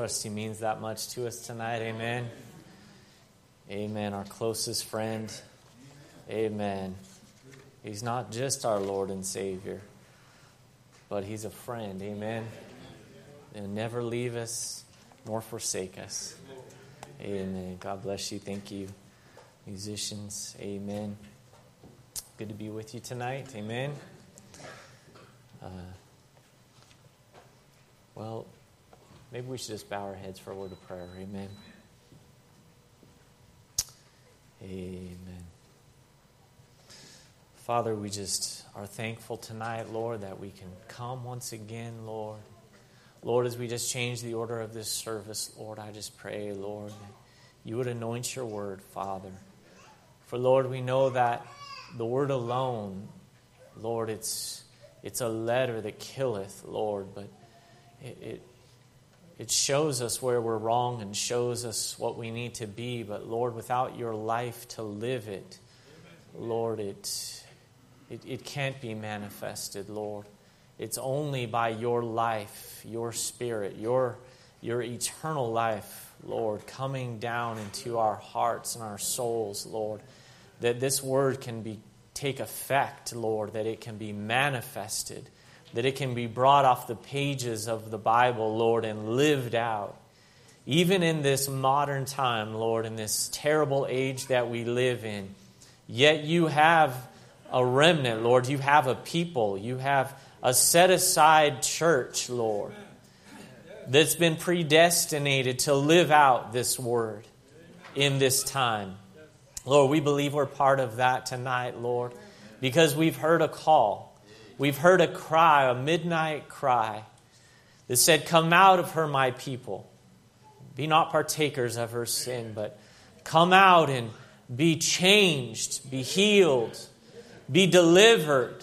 Forrest, he means that much to us tonight. Amen. Amen. Our closest friend. Amen. He's not just our Lord and Savior, but he's a friend. Amen. He'll never leave us nor forsake us. Amen. God bless you. Thank you, musicians. Amen. Good to be with you tonight. Amen. Well, maybe we should just bow our heads for a word of prayer. Amen. Amen. Father, we just are thankful tonight, Lord, that we can come once again, Lord. Lord, as we just change the order of this service, Lord, I just pray, Lord, that you would anoint your word, Father. For, Lord, we know that the word alone, Lord, it's a letter that killeth, Lord, but it shows us where we're wrong and shows us what we need to be. But, Lord, without your life to live it, Lord, it can't be manifested, Lord. It's only by your life, your spirit, your eternal life, Lord, coming down into our hearts and our souls, Lord, that this word can take effect, Lord, that it can be manifested, that it can be brought off the pages of the Bible, Lord, and lived out. Even in this modern time, Lord, in this terrible age that we live in, yet you have a remnant, Lord. You have a people. You have a set-aside church, Lord, that's been predestinated to live out this word in this time. Lord, we believe we're part of that tonight, Lord, because we've heard a call. We've heard a cry, a midnight cry that said, "Come out of her, my people. Be not partakers of her sin, but come out and be changed, be healed, be delivered,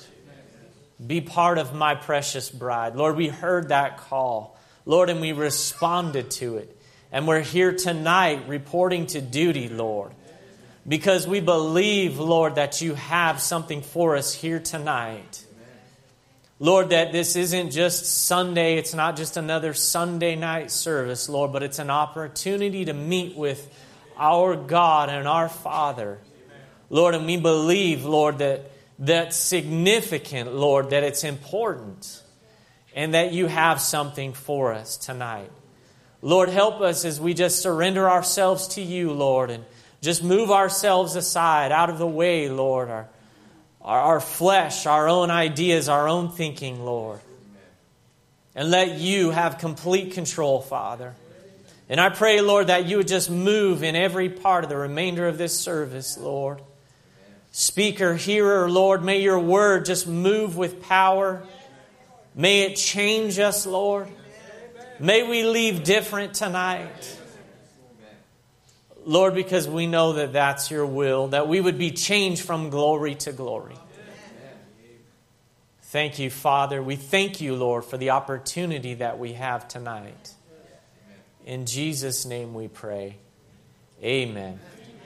be part of my precious bride." Lord, we heard that call, Lord, and we responded to it. And we're here tonight reporting to duty, Lord, because we believe, Lord, that you have something for us here tonight. Lord, that this isn't just Sunday, it's not just another Sunday night service, Lord, but it's an opportunity to meet with our God and our Father. Lord, and we believe, Lord, that that's significant, Lord, that it's important, and that you have something for us tonight. Lord, help us as we just surrender ourselves to you, Lord, and just move ourselves aside, out of the way, Lord, our flesh, our own ideas, our own thinking, Lord. And let you have complete control, Father. And I pray, Lord, that you would just move in every part of the remainder of this service, Lord. Speaker, hearer, Lord, may your word just move with power. May it change us, Lord. May we leave different tonight. Lord, because we know that that's your will, that we would be changed from glory to glory. Thank you, Father. We thank you, Lord, for the opportunity that we have tonight. In Jesus' name we pray. Amen.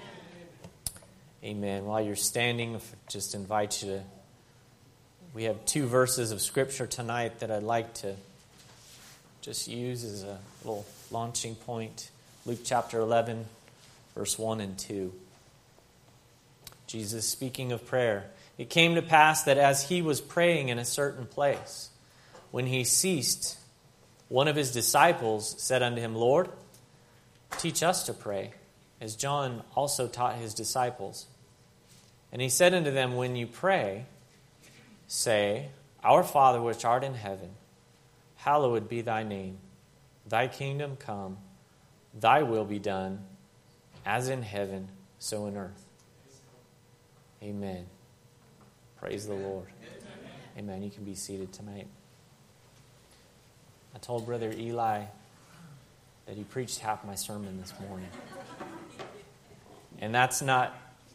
Amen. While you're standing, I just invite you to... We have 2 verses of Scripture tonight that I'd like to just use as a little launching point. Luke chapter 11, verse 1 and 2. Jesus speaking of prayer. "It came to pass that as he was praying in a certain place, when he ceased, one of his disciples said unto him, Lord, teach us to pray, as John also taught his disciples. And he said unto them, When you pray, say, Our Father which art in heaven, hallowed be thy name. Thy kingdom come, thy will be done, as in heaven, so in earth. Amen." Praise the Lord. Amen. You can be seated tonight. I told Brother Eli that he preached half my sermon this morning. And that's not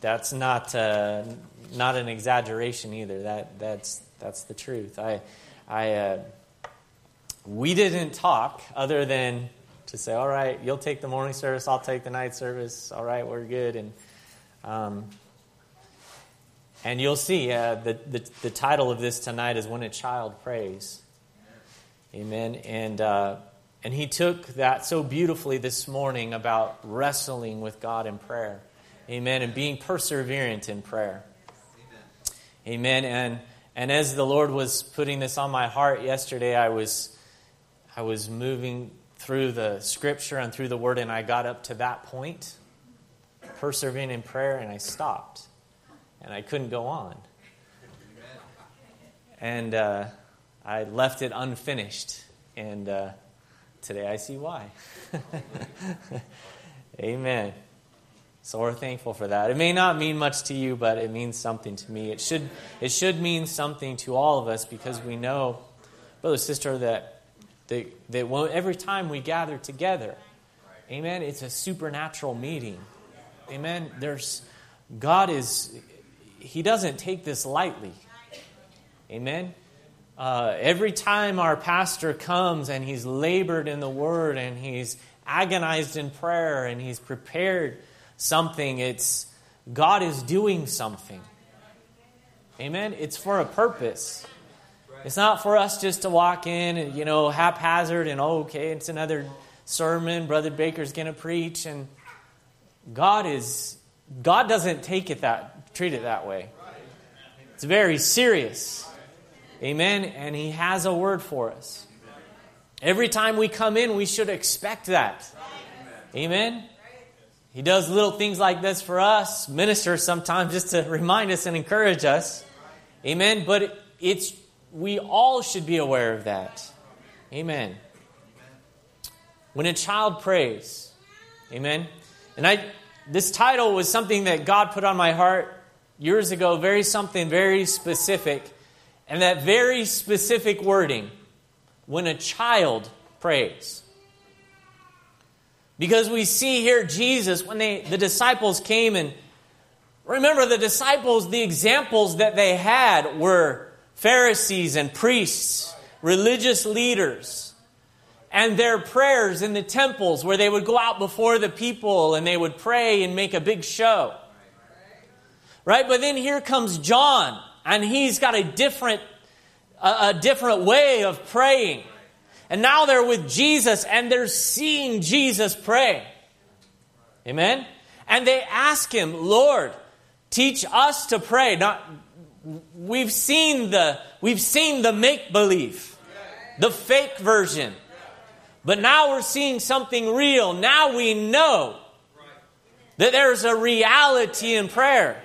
an exaggeration either. That's the truth. We didn't talk other than to say, all right, you'll take the morning service, I'll take the night service. All right, we're good. And you'll see the title of this tonight is When a Child Prays. Amen. And And he took that so beautifully this morning about wrestling with God in prayer. Amen. And being perseverant in prayer. Amen. And as the Lord was putting this on my heart yesterday, I was moving through the Scripture and through the Word, and I got up to that point, persevering in prayer, and I stopped. And I couldn't go on. And I left it unfinished. And today I see why. Amen. So we're thankful for that. It may not mean much to you, but it means something to me. It should mean something to all of us, because we know, brother, sister, that every time we gather together, amen, it's a supernatural meeting. Amen. He doesn't take this lightly. Amen. Every time our pastor comes and he's labored in the Word and he's agonized in prayer and he's prepared something, God is doing something. Amen. It's for a purpose. It's not for us just to walk in and, haphazard and, okay, it's another sermon, Brother Baker's going to preach. And God doesn't treat it that way. It's very serious. Amen. And He has a word for us. Every time we come in, we should expect that. Amen. He does little things like this for us, ministers sometimes just to remind us and encourage us. Amen. But we all should be aware of that. Amen. When a child prays, amen. And this title was something that God put on my heart years ago, something very specific. And that very specific wording, when a child prays. Because we see here Jesus, when the disciples came, and remember the disciples, the examples that they had were Pharisees and priests, religious leaders, and their prayers in the temples where they would go out before the people and they would pray and make a big show. Right? But then here comes John, and he's got a different way of praying. And now they're with Jesus and they're seeing Jesus pray. Amen? And they ask Him, Lord, teach us to pray. We've seen the make-believe, the fake version. But now we're seeing something real. Now we know that there's a reality in prayer.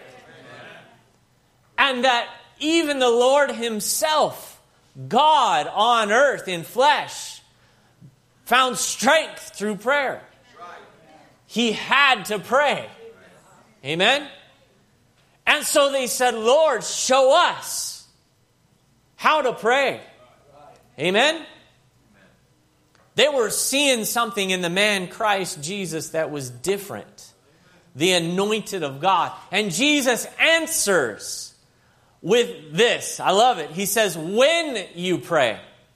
And that even the Lord Himself, God on earth in flesh, found strength through prayer. He had to pray. Amen? And so they said, Lord, show us how to pray. Amen? They were seeing something in the man Christ Jesus that was different. The anointed of God. And Jesus answers with this. I love it. He says, when you pray.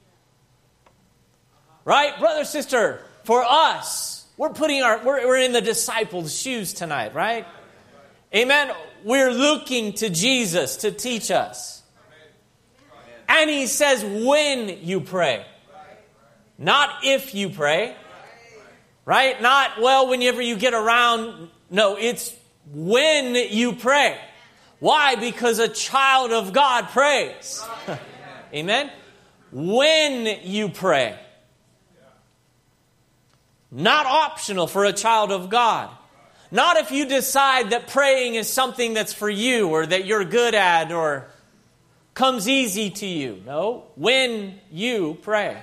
Right? Brother, sister, for us, we're in the disciples' shoes tonight, right? Amen. We're looking to Jesus to teach us. And He says, when you pray. Not if you pray. Right? Not, whenever you get around. No, it's when you pray. Why? Because a child of God prays. Amen? When you pray. Not optional for a child of God. Not if you decide that praying is something that's for you or that you're good at or comes easy to you. No, when you pray.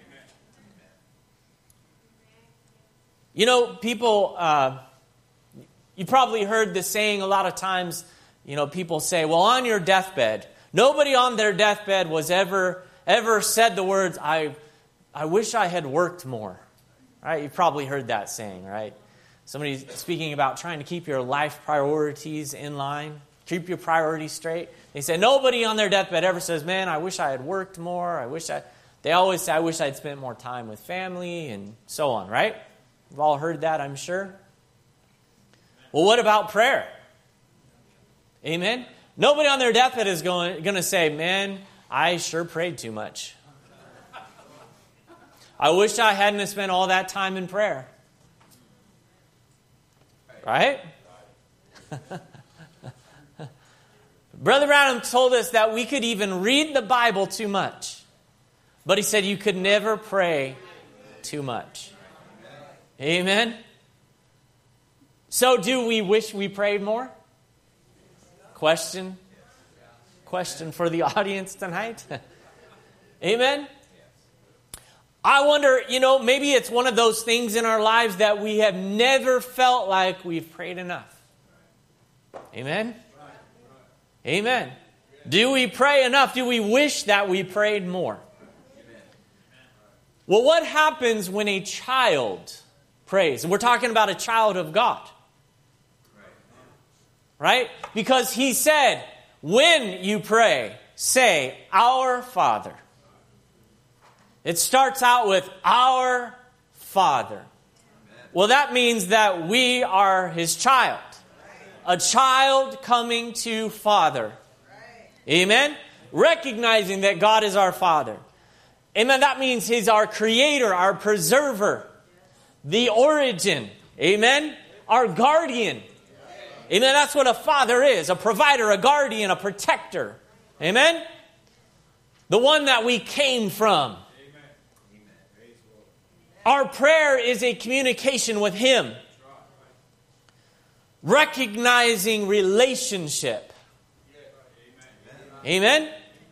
People, you probably heard the saying a lot of times. People say, well, on your deathbed. Nobody on their deathbed was ever said the words, I wish I had worked more. Right? You've probably heard that saying, right? Somebody speaking about trying to keep your life priorities in line. Keep your priorities straight. They say, nobody on their deathbed ever says, man, I wish I had worked more. They always say, I wish I'd spent more time with family and so on, right? You've all heard that, I'm sure. Well, what about prayer? Amen? Nobody on their deathbed is going to say, man, I sure prayed too much. I wish I hadn't spent all that time in prayer. Right? Brother Branham told us that we could even read the Bible too much. But he said you could never pray too much. Amen? So do we wish we prayed more? Question for the audience tonight. Amen? I wonder, maybe it's one of those things in our lives that we have never felt like we've prayed enough. Amen? Amen. Do we pray enough? Do we wish that we prayed more? Well, what happens when a child prays? And we're talking about a child of God. Right? Because he said, when you pray, say, Our Father. It starts out with Our Father. Well, that means that we are His child. A child coming to Father. Amen? Recognizing that God is our Father. Amen? That means He's our Creator, our Preserver, the origin. Amen? Our guardian. Amen? That's what a father is. A provider, a guardian, a protector. Amen? The one that we came from. Our prayer is a communication with Him. Recognizing relationship. Amen?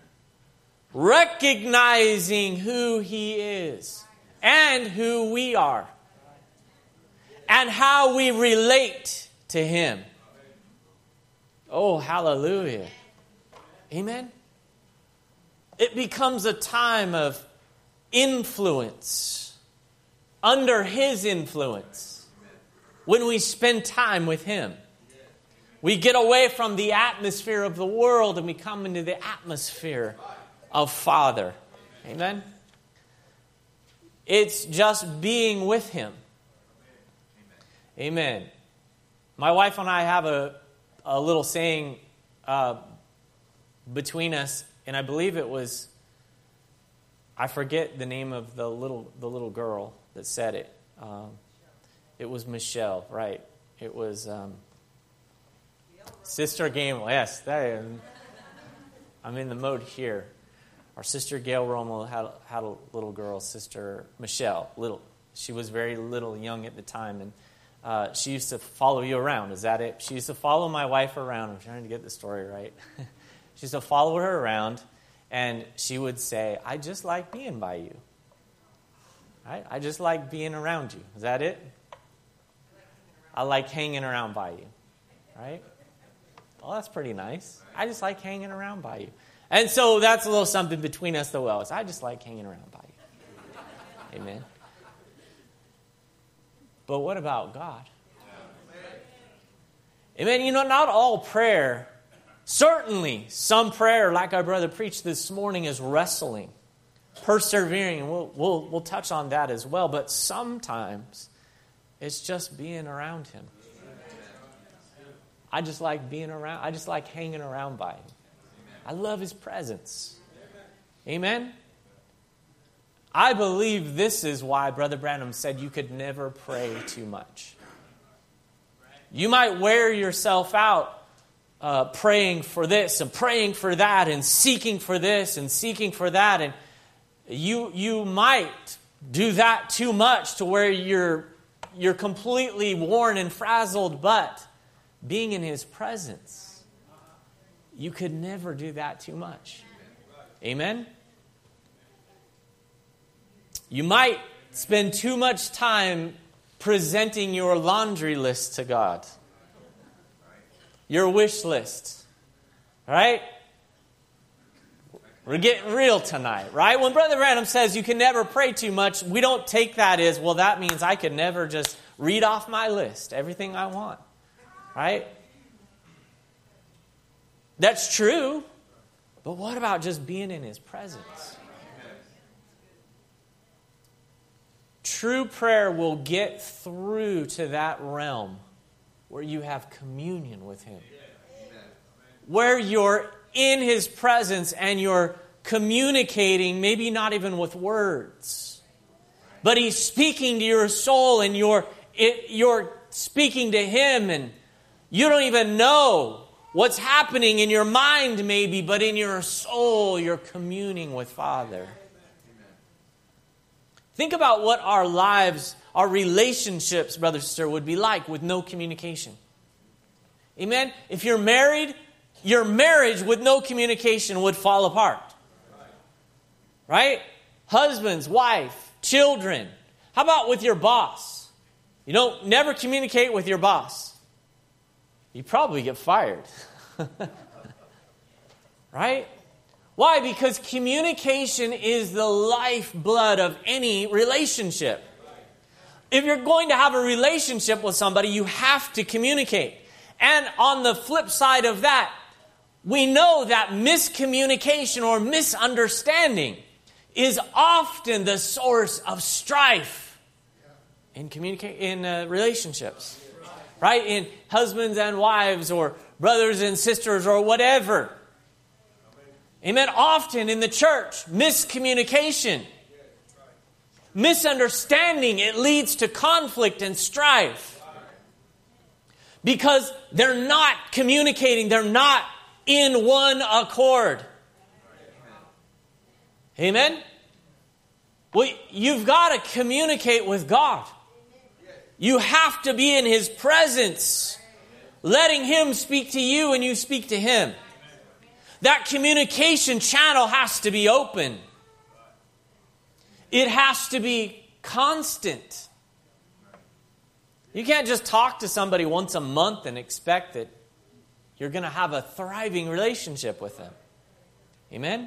Recognizing who He is and who we are. And how we relate to Him. Oh, hallelujah. Amen? It becomes a time of influence. Under His influence. When we spend time with Him. We get away from the atmosphere of the world and we come into the atmosphere of Father. Amen? It's just being with Him. Amen. My wife and I have a little saying between us, and I believe it was, I forget the name of the little girl that said it. It was Michelle, right? It was Sister Gail. Yes, I'm in the mode here. Our sister Gail Romo had a little girl, Sister Michelle. She was very little, young at the time, and she used to follow you around. Is that it? She used to follow my wife around. I'm trying to get the story right. She used to follow her around, and she would say, "I just like being by you. Right? I just like being around you." Is that it? I like hanging around by you. Right? Well, that's pretty nice. I just like hanging around by you. And so that's a little something between us, though. I just like hanging around by you. Amen. But what about God? Amen. Not all prayer, certainly some prayer, like our brother preached this morning, is wrestling, persevering, and we'll touch on that as well. But sometimes it's just being around Him. I just like being around. I just like hanging around by Him. I love His presence. Amen? I believe this is why Brother Branham said you could never pray too much. You might wear yourself out praying for this and praying for that and seeking for this and seeking for that. And you might do that too much to where you're completely worn and frazzled, but being in His presence, you could never do that too much. Amen? You might spend too much time presenting your laundry list to God. Your wish list. Right? We're getting real tonight, right? When Brother Branham says you can never pray too much, we don't take that as, well, that means I could never just read off my list, everything I want. Right? That's true. But what about just being in His presence? True prayer will get through to that realm where you have communion with Him. Where you're in His presence and you're communicating, maybe not even with words, but He's speaking to your soul, and you're speaking to Him, and you don't even know what's happening in your mind maybe, but in your soul you're communing with Father. Think about what our lives, our relationships, brother, sister, would be like with no communication. Amen? If you're married, your marriage with no communication would fall apart. Right? Husbands, wife, children. How about with your boss? You don't never communicate with your boss. You probably get fired. Right? Why? Because communication is the lifeblood of any relationship. If you're going to have a relationship with somebody, you have to communicate. And on the flip side of that, we know that miscommunication or misunderstanding is often the source of strife in relationships. Right? In husbands and wives or brothers and sisters or whatever. Amen. Often in the church, miscommunication, misunderstanding, it leads to conflict and strife. Because they're not communicating, they're not in one accord. Amen? Well, you've got to communicate with God. You have to be in His presence, letting Him speak to you and you speak to Him. That communication channel has to be open. It has to be constant. You can't just talk to somebody once a month and expect that you're going to have a thriving relationship with them. Amen?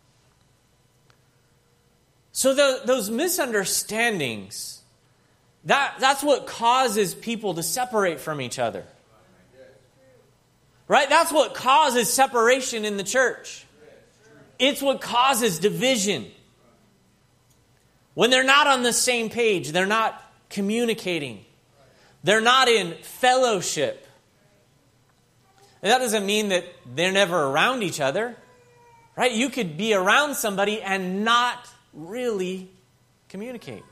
So those misunderstandings, that's what causes people to separate from each other. Right? That's what causes separation in the church. It's what causes division. When they're not on the same page, they're not communicating. They're not in fellowship. And that doesn't mean that they're never around each other. Right? You could be around somebody and not really communicate.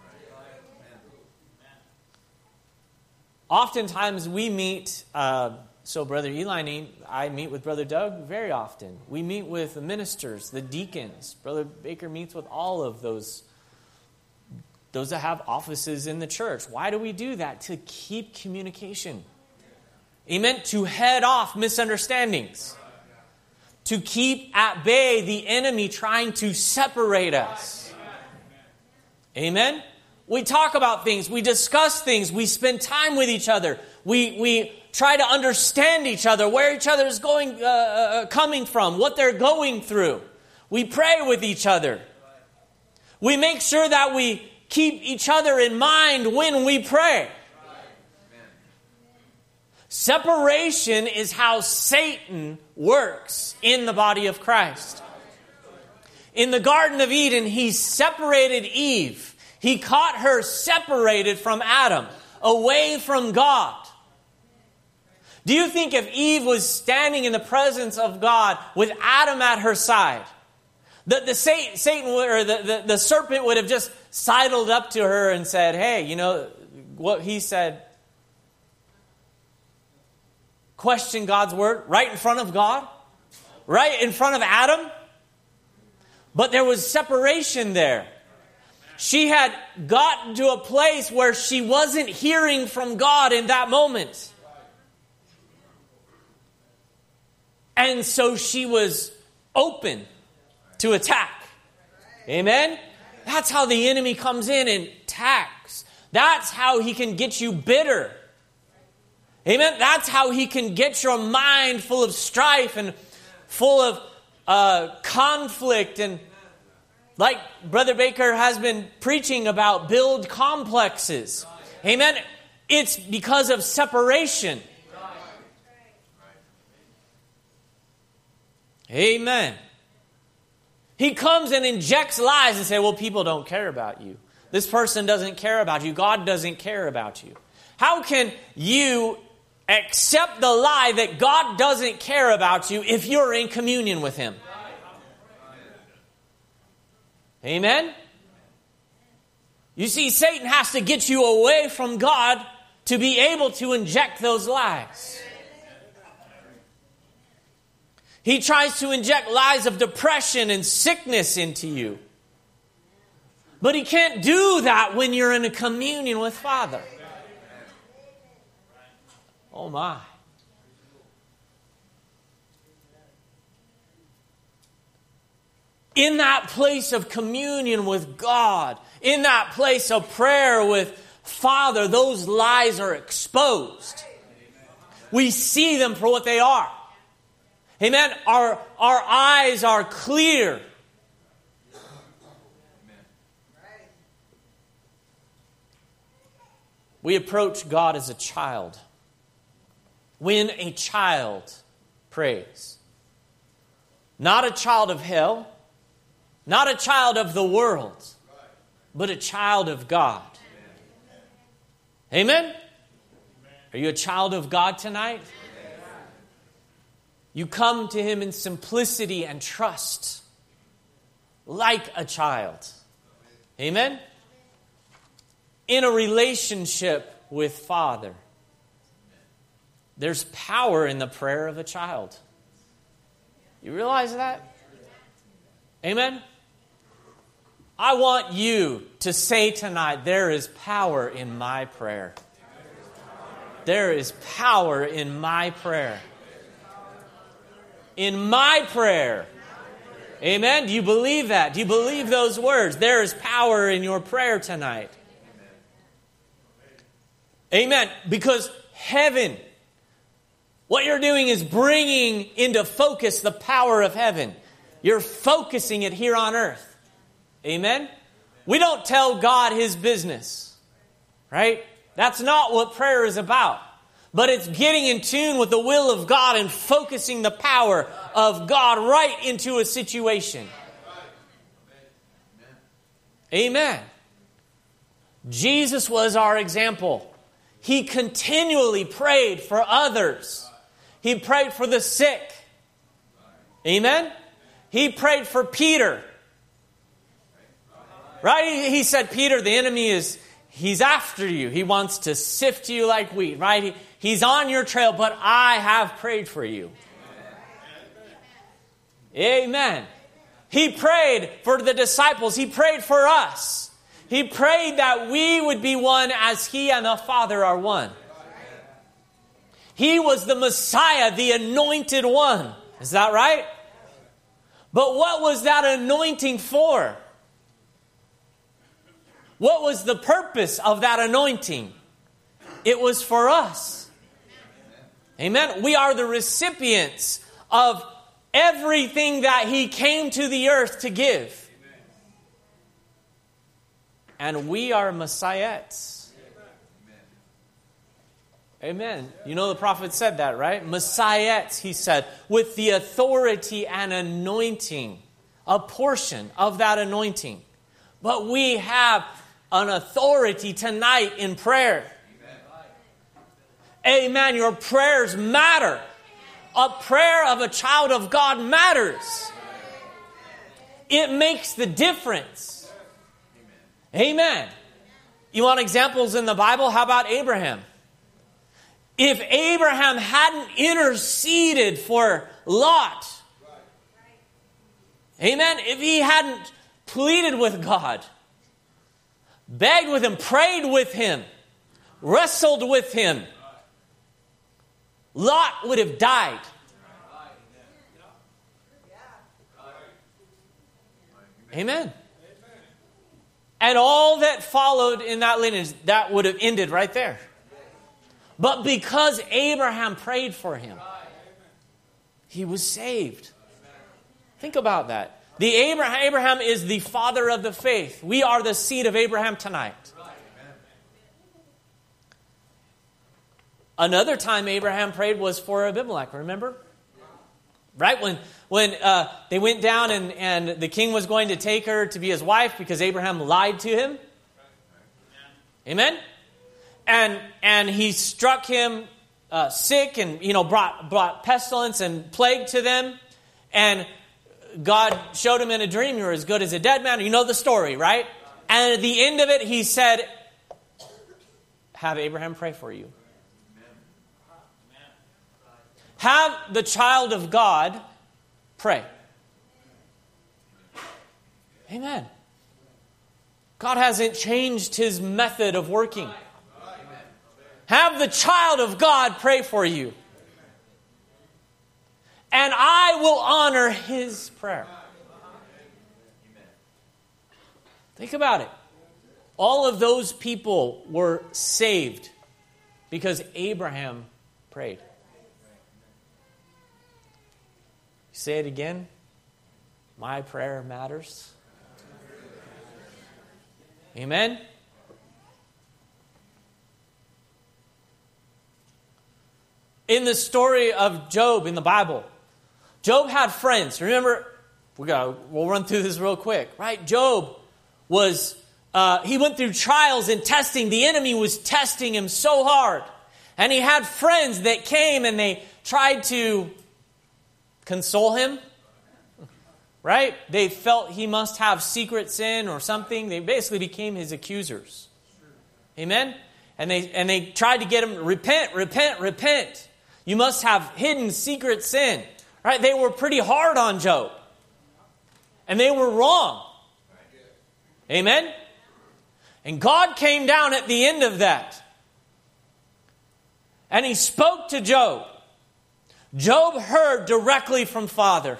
Oftentimes we meet, so Brother Eli and I meet with Brother Doug very often. We meet with the ministers, the deacons. Brother Baker meets with all of those that have offices in the church. Why do we do that? To keep communication. Amen? To head off misunderstandings. To keep at bay the enemy trying to separate us. Amen? We talk about things. We discuss things. We spend time with each other. We try to understand each other, where each other is coming from, what they're going through. We pray with each other. We make sure that we keep each other in mind when we pray. Separation is how Satan works in the body of Christ. In the Garden of Eden, he separated Eve. He caught her separated from Adam, away from God. Do you think if Eve was standing in the presence of God with Adam at her side, that the serpent would have just sidled up to her and said, hey, you know what he said? Question God's word right in front of God, right in front of Adam. But there was separation there. She had gotten to a place where she wasn't hearing from God in that moment. And so she was open to attack. Amen? That's how the enemy comes in and attacks. That's how he can get you bitter. Amen? That's how he can get your mind full of strife and full of conflict. And like Brother Baker has been preaching about, build complexes. Amen? It's because of separation. Amen. He comes and injects lies and says, well, people don't care about you. This person doesn't care about you. God doesn't care about you. How can you accept the lie that God doesn't care about you if you're in communion with Him? Amen? You see, Satan has to get you away from God to be able to inject those lies. He tries to inject lies of depression and sickness into you. But he can't do that when you're in a communion with Father. Oh my. In that place of communion with God, in that place of prayer with Father, those lies are exposed. We see them for what they are. Amen. Our eyes are clear. We approach God as a child. When a child prays. Not a child of hell. Not a child of the world. But a child of God. Amen? Are you a child of God tonight? You come to Him in simplicity and trust. Like a child. Amen? In a relationship with Father. There's power in the prayer of a child. You realize that? Amen? I want you to say tonight, there is power in my prayer. There is power in my prayer. In my prayer. Amen? Do you believe that? Do you believe those words? There is power in your prayer tonight. Amen. Because heaven, what you're doing is bringing into focus the power of heaven. You're focusing it here on earth. Amen? We don't tell God His business. Right? That's not what prayer is about. But it's getting in tune with the will of God and focusing the power of God right into a situation. Amen. Jesus was our example. He continually prayed for others. He prayed for the sick. Amen? He prayed for Peter. Right? He said, Peter, the enemy he's after you. He wants to sift you like wheat. Right? He's on your trail, but I have prayed for you. Amen. He prayed for the disciples. He prayed for us. He prayed that we would be one as He and the Father are one. He was the Messiah, the anointed one. Is that right? But what was that anointing for? What was the purpose of that anointing? It was for us. Amen. We are the recipients of everything that He came to the earth to give. And we are Messiahs. Amen. You know the prophet said that, right? Messiahs, he said, with the authority and anointing, a portion of that anointing. But we have an authority tonight in prayer. Amen. Your prayers matter. A prayer of a child of God matters. It makes the difference. Amen. You want examples in the Bible? How about Abraham? If Abraham hadn't interceded for Lot, amen, if he hadn't pleaded with God, begged with Him, prayed with Him, wrestled with Him, Lot would have died. Amen. And all that followed in that lineage, that would have ended right there. But because Abraham prayed for him, he was saved. Think about that. Abraham is the father of the faith. We are the seed of Abraham tonight. Another time Abraham prayed was for Abimelech, remember? Right? When they went down and the king was going to take her to be his wife because Abraham lied to him. Amen? And he struck him sick and brought pestilence and plague to them. And God showed him in a dream, you're as good as a dead man. You know the story, right? And at the end of it, he said, have Abraham pray for you. Have the child of God pray. Amen. God hasn't changed his method of working. Have the child of God pray for you. And I will honor his prayer. Think about it. All of those people were saved because Abraham prayed. Say it again. My prayer matters. Amen. In the story of Job in the Bible, Job had friends. Remember, we'll run through this real quick, right? Job was, he went through trials and testing. The enemy was testing him so hard. And he had friends that came and they tried to console him, right? They felt he must have secret sin or something. They basically became his accusers. Amen? And they tried to get him to repent. You must have hidden secret sin. Right? They were pretty hard on Job. And they were wrong. Amen? And God came down at the end of that. And he spoke to Job. Job heard directly from Father.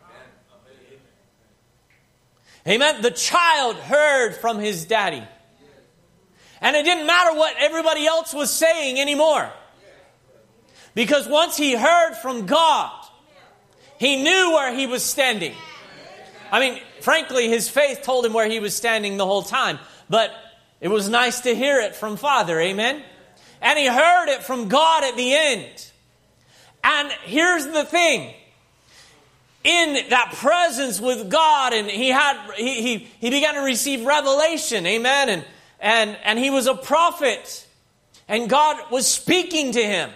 Amen? The child heard from his daddy. And it didn't matter what everybody else was saying anymore. Because once he heard from God, he knew where he was standing. I mean, frankly, his faith told him where he was standing the whole time. But it was nice to hear it from Father. Amen? And he heard it from God at the end. And here's the thing. In that presence with God, and he began to receive revelation. Amen? And he was a prophet. And God was speaking to him.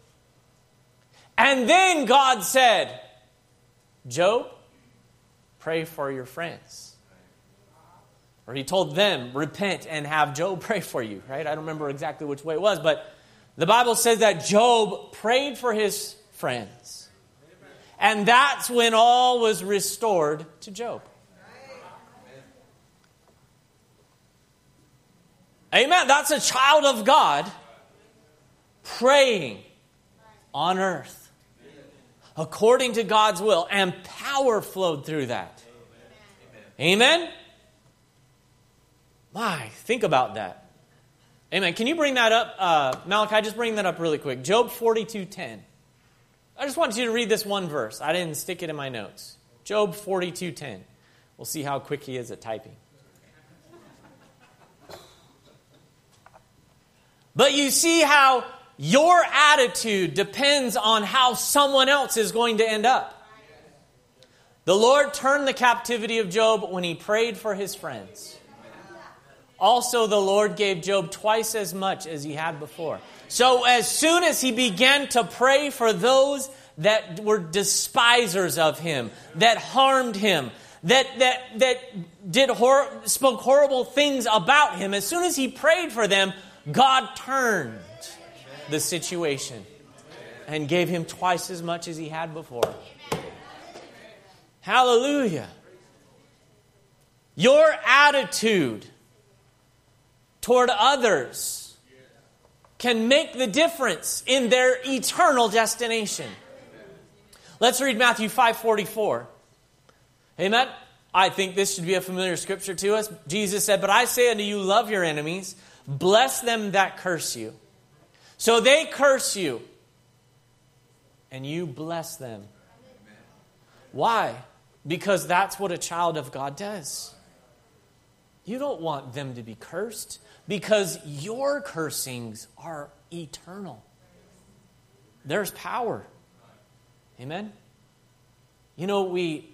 And then God said, Job, pray for your friends. Or he told them, repent and have Job pray for you. Right? I don't remember exactly which way it was. But the Bible says that Job prayed for his friends. And that's when all was restored to Job. Amen. That's a child of God praying on earth according to God's will, and power flowed through that. Amen? My, think about that. Amen. Can you bring that up? Malachi, just bring that up really quick. Job 42:10. I just want you to read this one verse. I didn't stick it in my notes. Job 42:10. We'll see how quick he is at typing. But you see how your attitude depends on how someone else is going to end up. The Lord turned the captivity of Job when he prayed for his friends. Also, the Lord gave Job twice as much as he had before. So as soon as he began to pray for those that were despisers of him, that harmed him, that spoke horrible things about him, as soon as he prayed for them, God turned the situation and gave him twice as much as he had before. Hallelujah. Your attitude toward others can make the difference in their eternal destination. Let's read Matthew 5:44. Amen. I think this should be a familiar scripture to us. Jesus said, "But I say unto you, love your enemies, bless them that curse you." So they curse you, and you bless them. Why? Because that's what a child of God does. You don't want them to be cursed, because your cursings are eternal. There's power. Amen? You know, you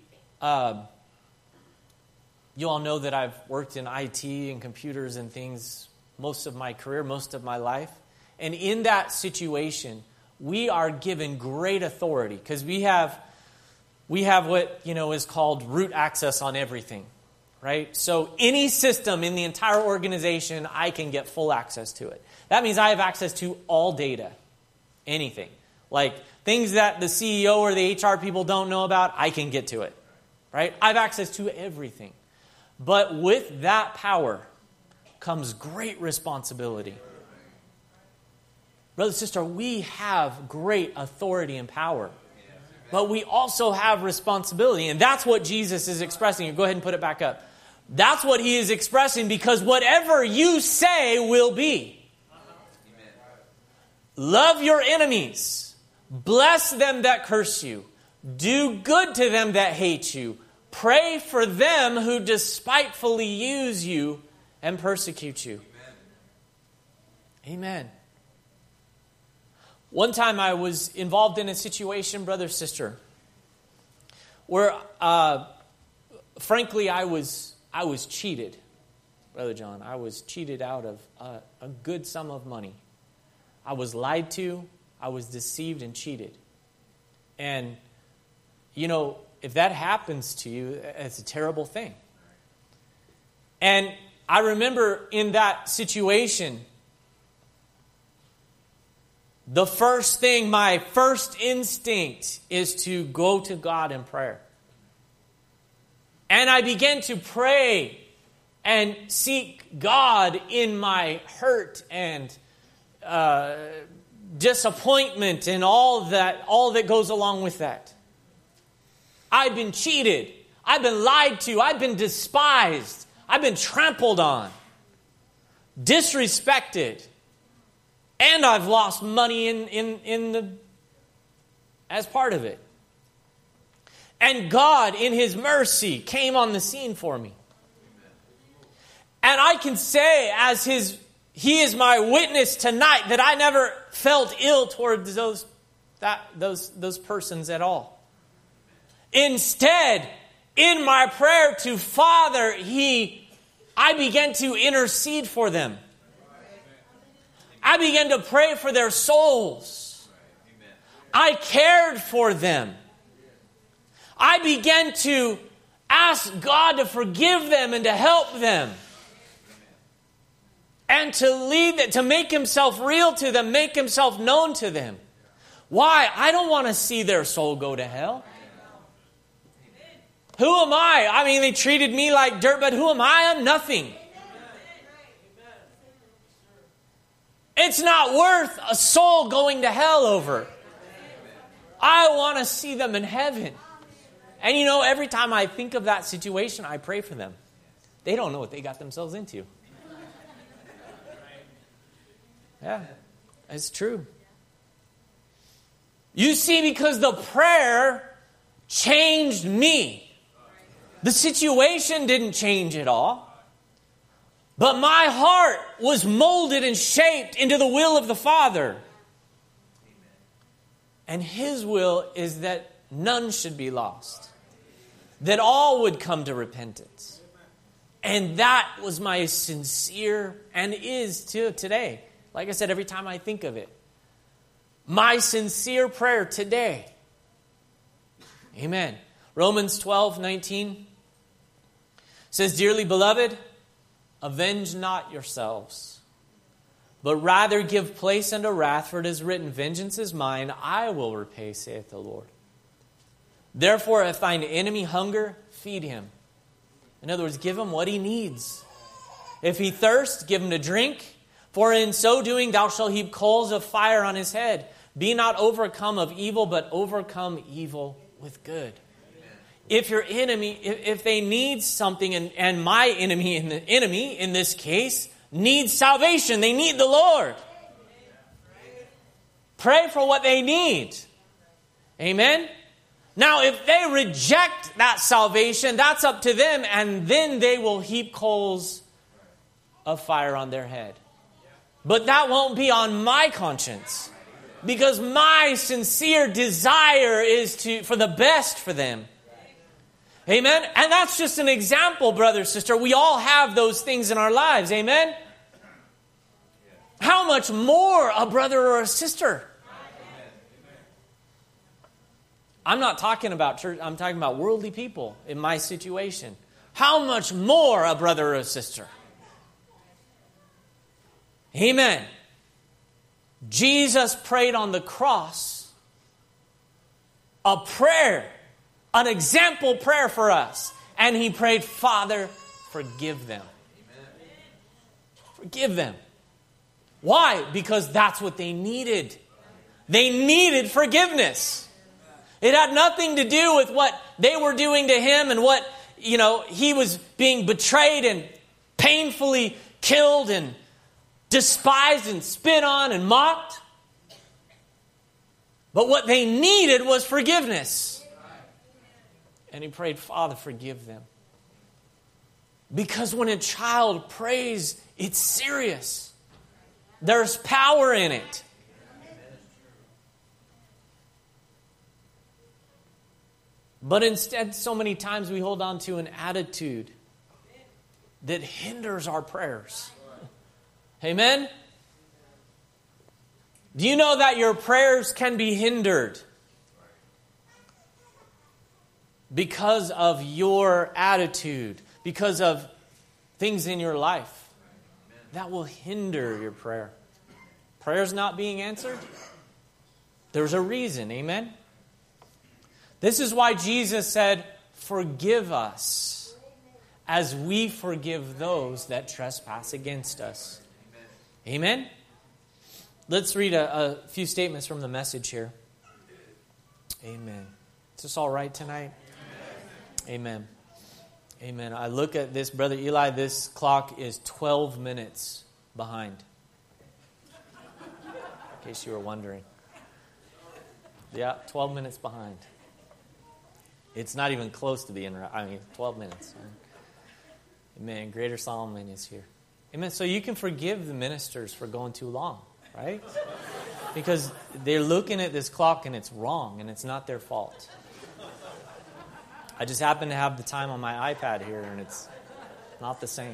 all know that I've worked in IT and computers and things most of my career, most of my life. And in that situation, we are given great authority because we have what, is called root access on everything, right? So any system in the entire organization, I can get full access to it. That means I have access to all data, anything. Like things that the CEO or the HR people don't know about, I can get to it, right? I have access to everything. But with that power comes great responsibility. Brother, sister, we have great authority and power. But we also have responsibility. And that's what Jesus is expressing. Go ahead and put it back up. That's what he is expressing, because whatever you say will be. Love your enemies. Bless them that curse you. Do good to them that hate you. Pray for them who despitefully use you and persecute you. Amen. One time I was involved in a situation, brother, sister, where, frankly, I was cheated, Brother John. I was cheated out of a good sum of money. I was lied to. I was deceived and cheated. And, you know, if that happens to you, it's a terrible thing. And I remember in that situation, the first thing, my first instinct is to go to God in prayer. And I began to pray and seek God in my hurt and disappointment and all that goes along with that. I've been cheated. I've been lied to. I've been despised. I've been trampled on, disrespected. And I've lost money as part of it. And God, in His mercy, came on the scene for me. And I can say, as He is my witness tonight, that I never felt ill towards those persons at all. Instead, in my prayer to Father, I began to intercede for them. I began to pray for their souls. I cared for them. I began to ask God to forgive them and to help them. And to lead them, to make Himself real to them, make Himself known to them. Why? I don't want to see their soul go to hell. Who am I? I mean, they treated me like dirt, but who am I? I'm nothing. It's not worth a soul going to hell over. I want to see them in heaven. And you know, every time I think of that situation, I pray for them. They don't know what they got themselves into. Yeah, it's true. You see, because the prayer changed me. The situation didn't change at all. But my heart was molded and shaped into the will of the Father. And His will is that none should be lost. That all would come to repentance. And that was my sincere, and is to today. Like I said, every time I think of it. My sincere prayer today. Amen. Romans 12:19 says, "Dearly beloved, avenge not yourselves, but rather give place unto wrath, for it is written, Vengeance is mine, I will repay, saith the Lord. Therefore, if thine enemy hunger, feed him." In other words, give him what he needs. If he thirst, give him to drink, for in so doing thou shalt heap coals of fire on his head. Be not overcome of evil, but overcome evil with good. If your enemy, if they need something, and my enemy in this case needs salvation, they need the Lord. Pray for what they need. Amen? Now, if they reject that salvation, that's up to them, and then they will heap coals of fire on their head. But that won't be on my conscience, because my sincere desire is for the best for them. Amen? And that's just an example, brother, sister. We all have those things in our lives. Amen? How much more a brother or a sister? I'm not talking about church. I'm talking about worldly people in my situation. how much more a brother or a sister? Amen. Jesus prayed on the cross a prayer, an example prayer for us. And he prayed, Father, forgive them. Forgive them. Why? Because that's what they needed. They needed forgiveness. It had nothing to do with what they were doing to him and what, he was being betrayed and painfully killed and despised and spit on and mocked. But what they needed was forgiveness. And he prayed, Father, forgive them. Because when a child prays, it's serious. There's power in it. But instead, so many times we hold on to an attitude that hinders our prayers. Amen? Do you know that your prayers can be hindered because of your attitude, because of things in your life? That will hinder your prayer. Prayer's not being answered? There's a reason, amen? This is why Jesus said, forgive us as we forgive those that trespass against us. Amen? Let's read a few statements from the Message here. Amen. Is this all right tonight? Amen. Amen. I look at this, Brother Eli, this clock is 12 minutes behind. In case you were wondering. Yeah, 12 minutes behind. It's not even close to being, 12 minutes. Amen. Greater Solomon is here. Amen. So you can forgive the ministers for going too long, right? Because they're looking at this clock and it's wrong and it's not their fault. I just happen to have the time on my iPad here and it's not the same.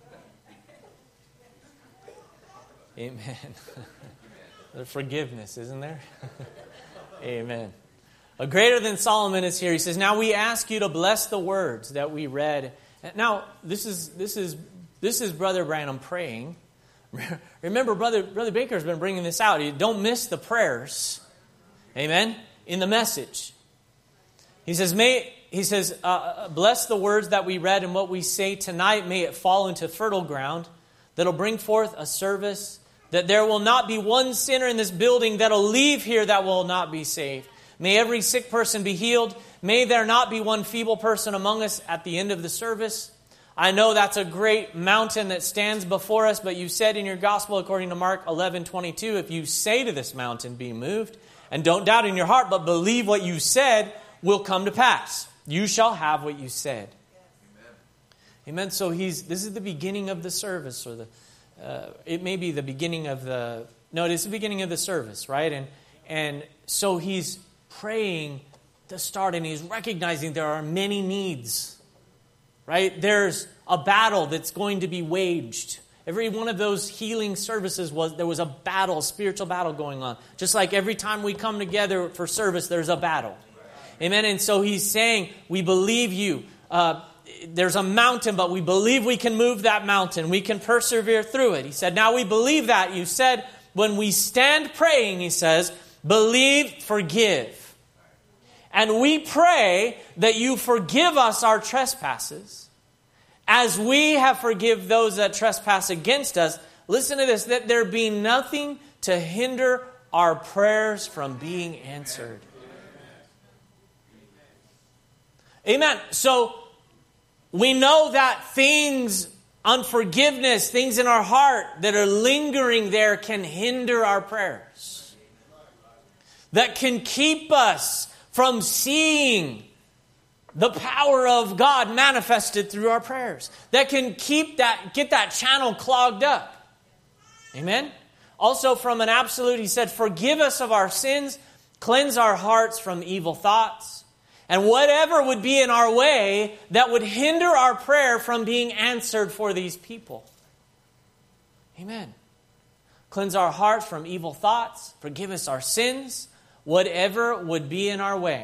Amen. There's forgiveness, isn't there? Amen. A greater than Solomon is here. He says, now we ask you to bless the words that we read. Now, this is Brother Branham praying. Remember, Brother Baker's been bringing this out. Don't miss the prayers. Amen? In the message. He says, bless the words that we read and what we say tonight. May it fall into fertile ground that'll bring forth a service, that there will not be one sinner in this building that'll leave here that will not be saved. May every sick person be healed. May there not be one feeble person among us at the end of the service. I know that's a great mountain that stands before us, but you said in your gospel, according to Mark 11:22, if you say to this mountain, be moved, and don't doubt in your heart, but believe what you said will come to pass. You shall have what you said. Amen. So this is the beginning of the service, or it may be the beginning of it is the beginning of the service, right? And so he's praying to start, and he's recognizing there are many needs, right? There's a battle that's going to be waged. Every one of those healing services there was a battle, spiritual battle going on. Just like every time we come together for service, there's a battle. Amen. And so he's saying, we believe you. There's a mountain, but we believe we can move that mountain. We can persevere through it. He said, now we believe that. You said, when we stand praying, he says, believe, forgive. And we pray that you forgive us our trespasses as we have forgive those that trespass against us. Listen to this, that there be nothing to hinder our prayers from being answered. Amen. So we know that unforgiveness, things in our heart that are lingering there can hinder our prayers. That can keep us from seeing the power of God manifested through our prayers. That can get that channel clogged up. Amen? Also from an absolute, he said, forgive us of our sins, cleanse our hearts from evil thoughts, and whatever would be in our way that would hinder our prayer from being answered for these people. Amen. Cleanse our hearts from evil thoughts, forgive us our sins, whatever would be in our way.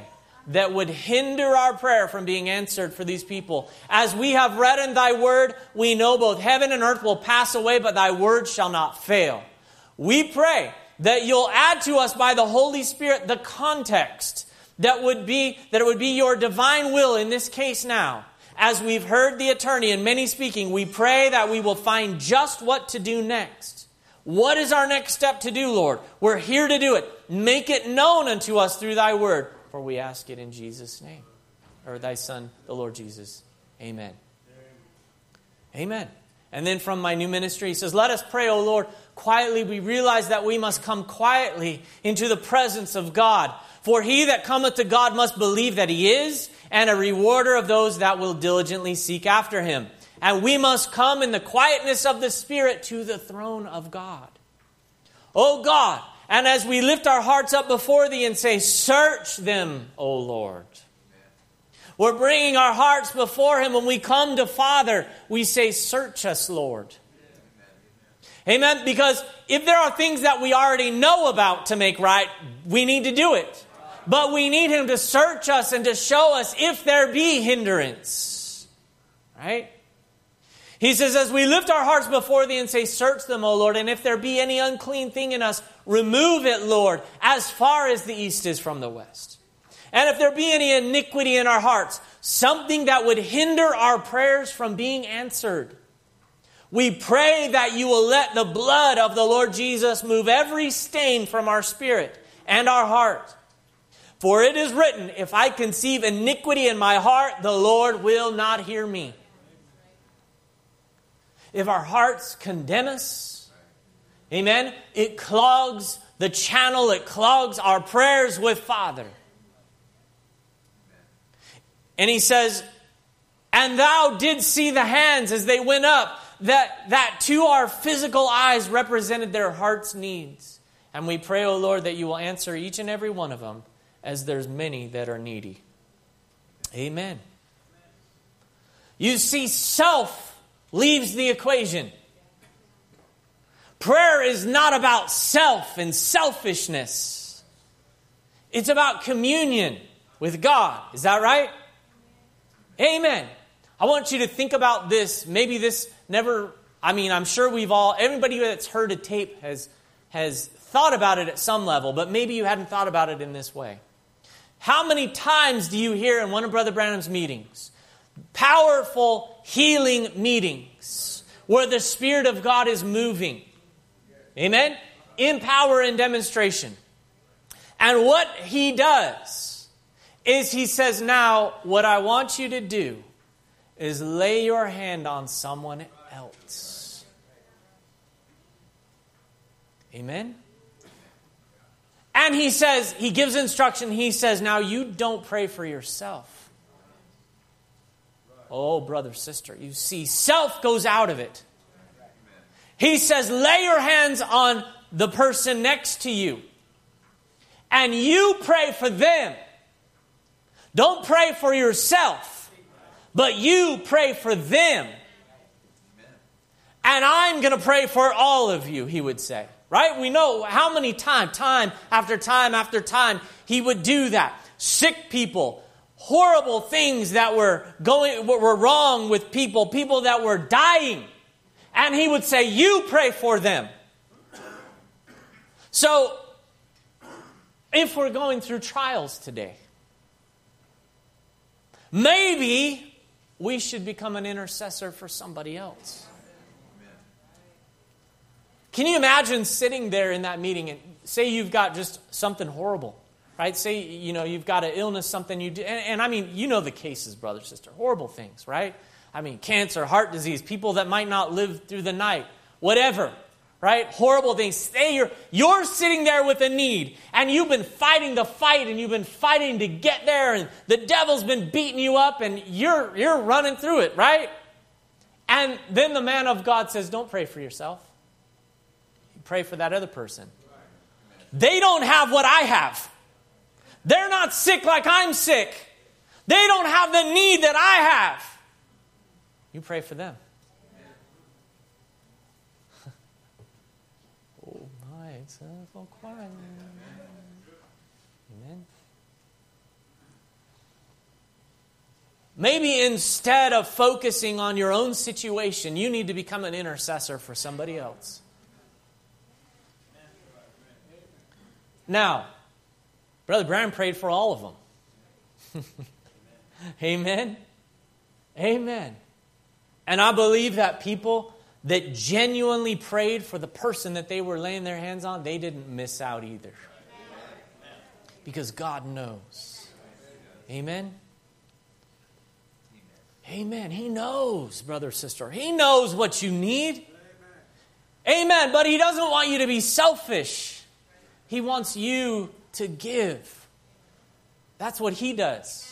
that would hinder our prayer from being answered for these people. As we have read in thy word, we know both heaven and earth will pass away, but thy word shall not fail. We pray that you'll add to us by the Holy Spirit the context that it would be your divine will in this case now. As we've heard the attorney and many speaking, we pray that we will find just what to do next. What is our next step to do, Lord? We're here to do it. Make it known unto us through thy word. For we ask it in Jesus' name. Or thy Son, the Lord Jesus. Amen. Amen. And then from my new ministry, he says, let us pray, O Lord, quietly. We realize that we must come quietly into the presence of God. For he that cometh to God must believe that he is, and a rewarder of those that will diligently seek after him. And we must come in the quietness of the Spirit to the throne of God. O God, and as we lift our hearts up before thee and say, search them, O Lord. We're bringing our hearts before him. When we come to Father, we say, search us, Lord. Amen. Because if there are things that we already know about to make right, we need to do it. But we need him to search us and to show us if there be hindrance. Right? He says, as we lift our hearts before thee and say, search them, O Lord, and if there be any unclean thing in us, remove it, Lord, as far as the east is from the west. And if there be any iniquity in our hearts, something that would hinder our prayers from being answered, we pray that you will let the blood of the Lord Jesus move every stain from our spirit and our heart. For it is written, if I conceive iniquity in my heart, the Lord will not hear me. If our hearts condemn us, amen, it clogs the channel, it clogs our prayers with Father. And he says, and thou didst see the hands as they went up, that to our physical eyes represented their heart's needs. And we pray, O Lord, that you will answer each and every one of them, as there's many that are needy. Amen. You see, self leaves the equation. Prayer is not about self and selfishness. It's about communion with God. Is that right? Amen. I want you to think about this. Maybe this never, I'm sure everybody that's heard a tape has thought about it at some level, but maybe you hadn't thought about it in this way. How many times do you hear in one of Brother Branham's meetings, powerful healing meetings, where the Spirit of God is moving? Amen? In power and demonstration. And what he does is he says, now, what I want you to do is lay your hand on someone else. Amen? And he says, he gives instruction. He says, now you don't pray for yourself. Oh, brother, sister, you see, self goes out of it. He says, lay your hands on the person next to you. And you pray for them. Don't pray for yourself, but you pray for them. And I'm going to pray for all of you, he would say. Right? We know how many time after time, he would do that. Sick people, horrible things that were wrong with people that were dying. And he would say, you pray for them. So, if we're going through trials today, maybe we should become an intercessor for somebody else. Can you imagine sitting there in that meeting and say you've got just something horrible, right? Say, you've got an illness, something you do. And you know the cases, brother, sister. Horrible things, right? Cancer, heart disease, people that might not live through the night, whatever, right? Horrible things. You're sitting there with a need, and you've been fighting the fight, and you've been fighting to get there, and the devil's been beating you up, and you're running through it, right? And then the man of God says, don't pray for yourself. Pray for that other person. They don't have what I have. They're not sick like I'm sick. They don't have the need that I have. You pray for them. Oh my, it's so quiet. Amen. Maybe instead of focusing on your own situation, you need to become an intercessor for somebody else. Now, Brother Branham prayed for all of them. Amen? Amen. And I believe that people that genuinely prayed for the person that they were laying their hands on, they didn't miss out either. Because God knows. Amen? Amen. He knows, brother, sister. He knows what you need. Amen. But He doesn't want you to be selfish. He wants you to give. That's what He does.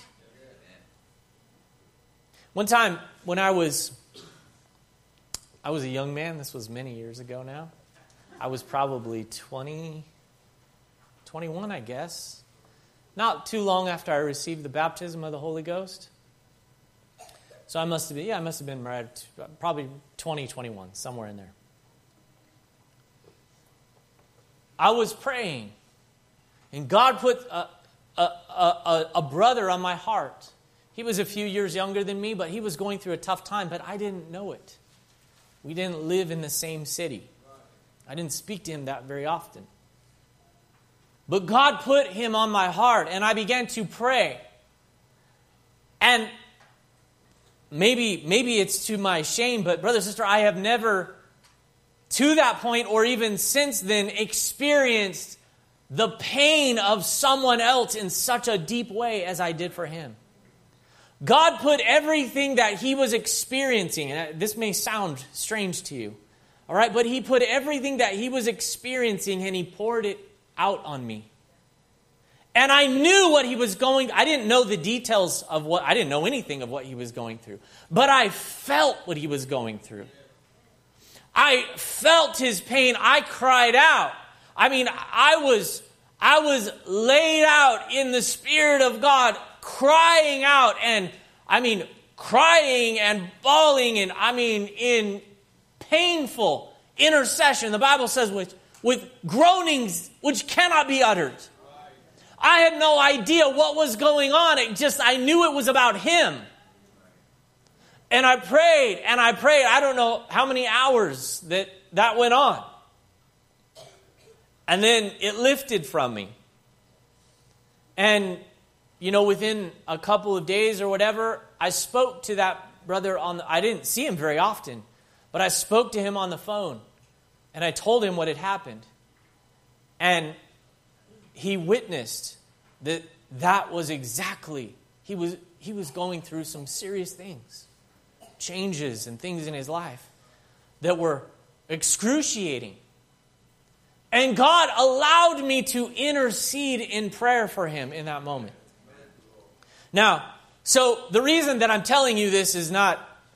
One time when I was a young man, this was many years ago now. I was probably 21, I guess. Not too long after I received the baptism of the Holy Ghost. So I must have been right, probably 20, 21, somewhere in there. I was praying, and God put a brother on my heart. He was a few years younger than me, but he was going through a tough time, but I didn't know it. We didn't live in the same city. I didn't speak to him that very often. But God put him on my heart, and I began to pray. And maybe it's to my shame, but brother, sister, I have never, to that point or even since then, experienced the pain of someone else in such a deep way as I did for him. God put everything that he was experiencing, and this may sound strange to you, all right, but He put everything that he was experiencing and He poured it out on me. And I knew what he was I didn't know the details of I didn't know anything of what he was going through, but I felt what he was going through. I felt his pain. I cried out. I mean, I was laid out in the Spirit of God, crying out, and crying and bawling, and in painful intercession. The Bible says with groanings which cannot be uttered. I had no idea what was going on. I knew it was about him. And I prayed and I prayed. I don't know how many hours that went on. And then it lifted from me. And, within a couple of days or whatever, I spoke to that brother I didn't see him very often, but I spoke to him on the phone. And I told him what had happened. And he witnessed that was exactly, he was going through some serious things, changes and things in his life that were excruciating. And God allowed me to intercede in prayer for him in that moment. Now, so the reason that I'm telling you this is not,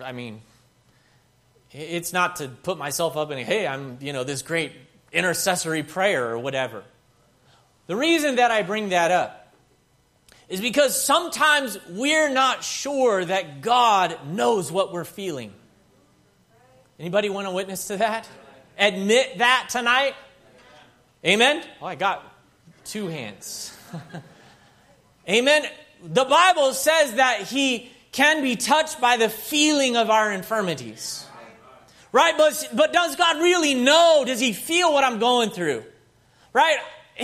it's not to put myself up and, hey, I'm, this great intercessory prayer or whatever. The reason that I bring that up is because sometimes we're not sure that God knows what we're feeling. Anybody want to witness to that? Admit that tonight? Amen? Oh, I got 2 hands. Amen? The Bible says that He can be touched by the feeling of our infirmities. Right? But does God really know? Does He feel what I'm going through? Right?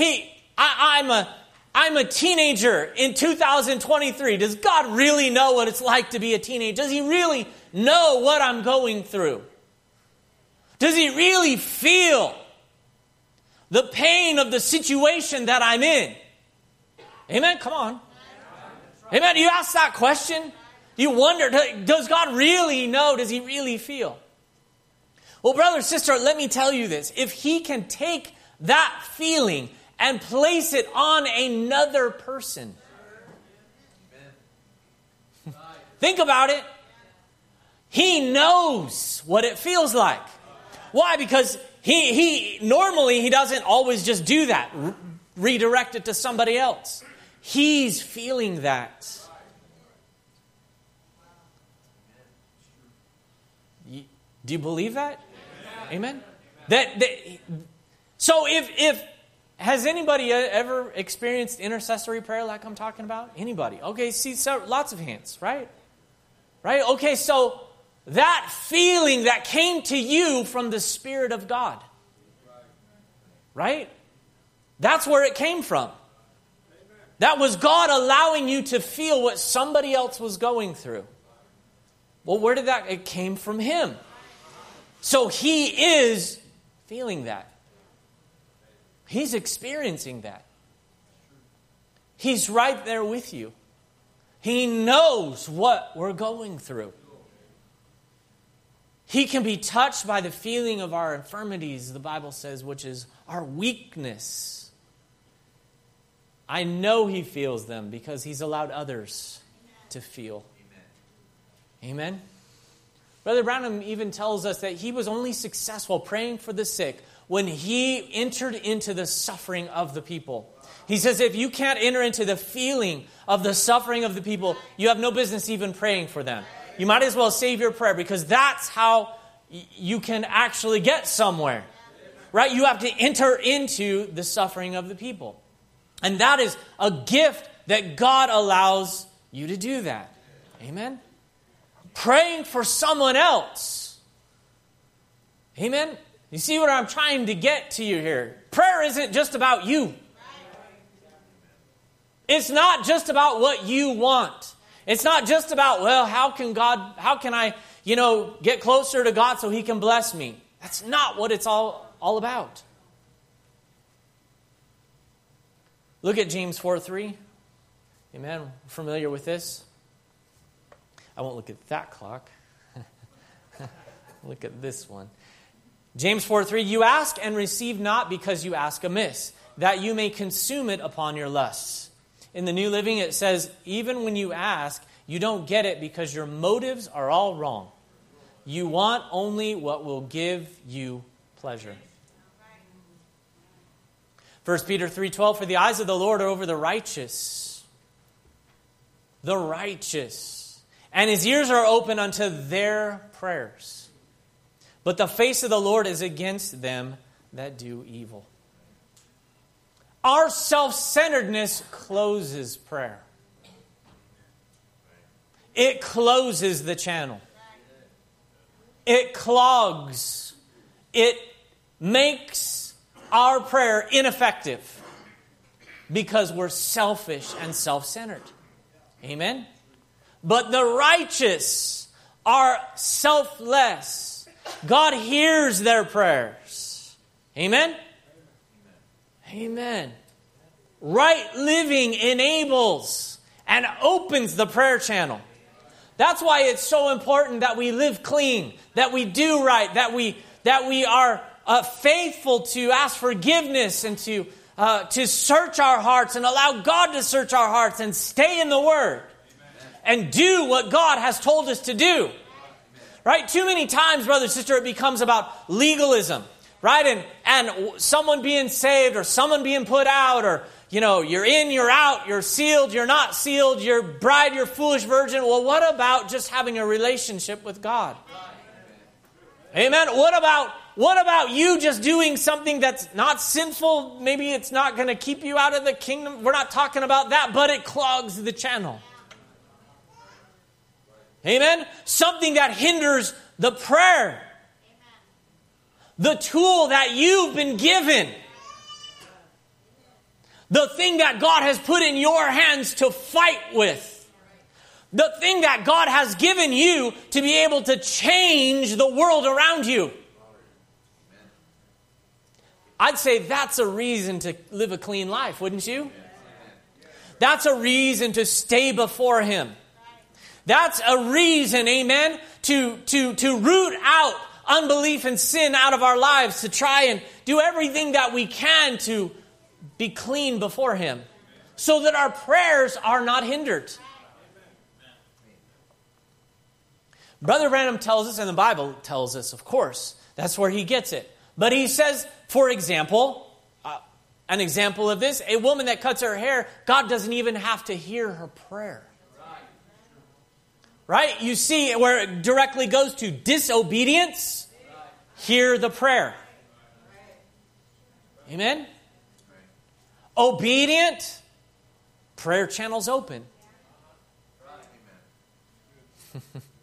I'm a teenager in 2023. Does God really know what it's like to be a teenager? Does He really know what I'm going through? Does He really feel the pain of the situation that I'm in? Amen? Come on. Amen? You ask that question? You wonder, does God really know? Does He really feel? Well, brother, sister, let me tell you this. If He can take that feeling and place it on another person, think about it. He knows what it feels like. Why? Because he normally he doesn't always just do that, redirect it to somebody else. He's feeling that. Do you believe that? Amen? So if has anybody ever experienced intercessory prayer like I'm talking about? Anybody? Okay, see, so lots of hands, right? Right? Okay, so that feeling that came to you from the Spirit of God. Right? That's where it came from. That was God allowing you to feel what somebody else was going through. Well, where did that? It came from Him. So He is feeling that. He's experiencing that. He's right there with you. He knows what we're going through. He can be touched by the feeling of our infirmities, the Bible says, which is our weakness. I know He feels them because He's allowed others to feel. Amen? Brother Branham even tells us that he was only successful praying for the sick when he entered into the suffering of the people. He says if you can't enter into the feeling of the suffering of the people, you have no business even praying for them. You might as well save your prayer because that's how you can actually get somewhere. Right? You have to enter into the suffering of the people. And that is a gift that God allows you to do that. Amen? Praying for someone else. Amen? You see what I'm trying to get to you here? Prayer isn't just about you. It's not just about what you want. It's not just about, well, how can I, get closer to God so He can bless me? That's not what it's all about. Look at James 4:3. Amen. Familiar with this? I won't look at that clock. Look at this one. James 4:3, you ask and receive not because you ask amiss, that you may consume it upon your lusts. In the New Living it says, even when you ask, you don't get it because your motives are all wrong. You want only what will give you pleasure. 1 Peter 3:12, for the eyes of the Lord are over the righteous. The righteous. And His ears are open unto their prayers. But the face of the Lord is against them that do evil. Our self-centeredness closes prayer. It closes the channel. It clogs. It makes our prayer ineffective because we're selfish and self-centered. Amen? But the righteous are selfless. God hears their prayers. Amen? Amen. Right living enables and opens the prayer channel. That's why it's so important that we live clean, that we do right, that we are faithful to ask forgiveness and to search our hearts and allow God to search our hearts and stay in the Word and do what God has told us to do. Right? Too many times, brother, sister, it becomes about legalism. Right? And someone being saved or someone being put out or, you're in, you're out, you're sealed, you're not sealed, you're bride, you're foolish virgin. Well, what about just having a relationship with God? Amen. What about you just doing something that's not sinful? Maybe it's not going to keep you out of the kingdom. We're not talking about that, but it clogs the channel. Amen. Something that hinders the prayer. The tool that you've been given. The thing that God has put in your hands to fight with. The thing that God has given you to be able to change the world around you. I'd say that's a reason to live a clean life, wouldn't you? That's a reason to stay before Him. That's a reason, amen, to root out unbelief and sin out of our lives, to try and do everything that we can to be clean before Him so that our prayers are not hindered. Brother Branham tells us, and the Bible tells us, of course, that's where he gets it. But he says, for example, an example of this, a woman that cuts her hair, God doesn't even have to hear her prayer. Right? You see where it directly goes to disobedience, hear the prayer. Amen? Obedient, prayer channels open.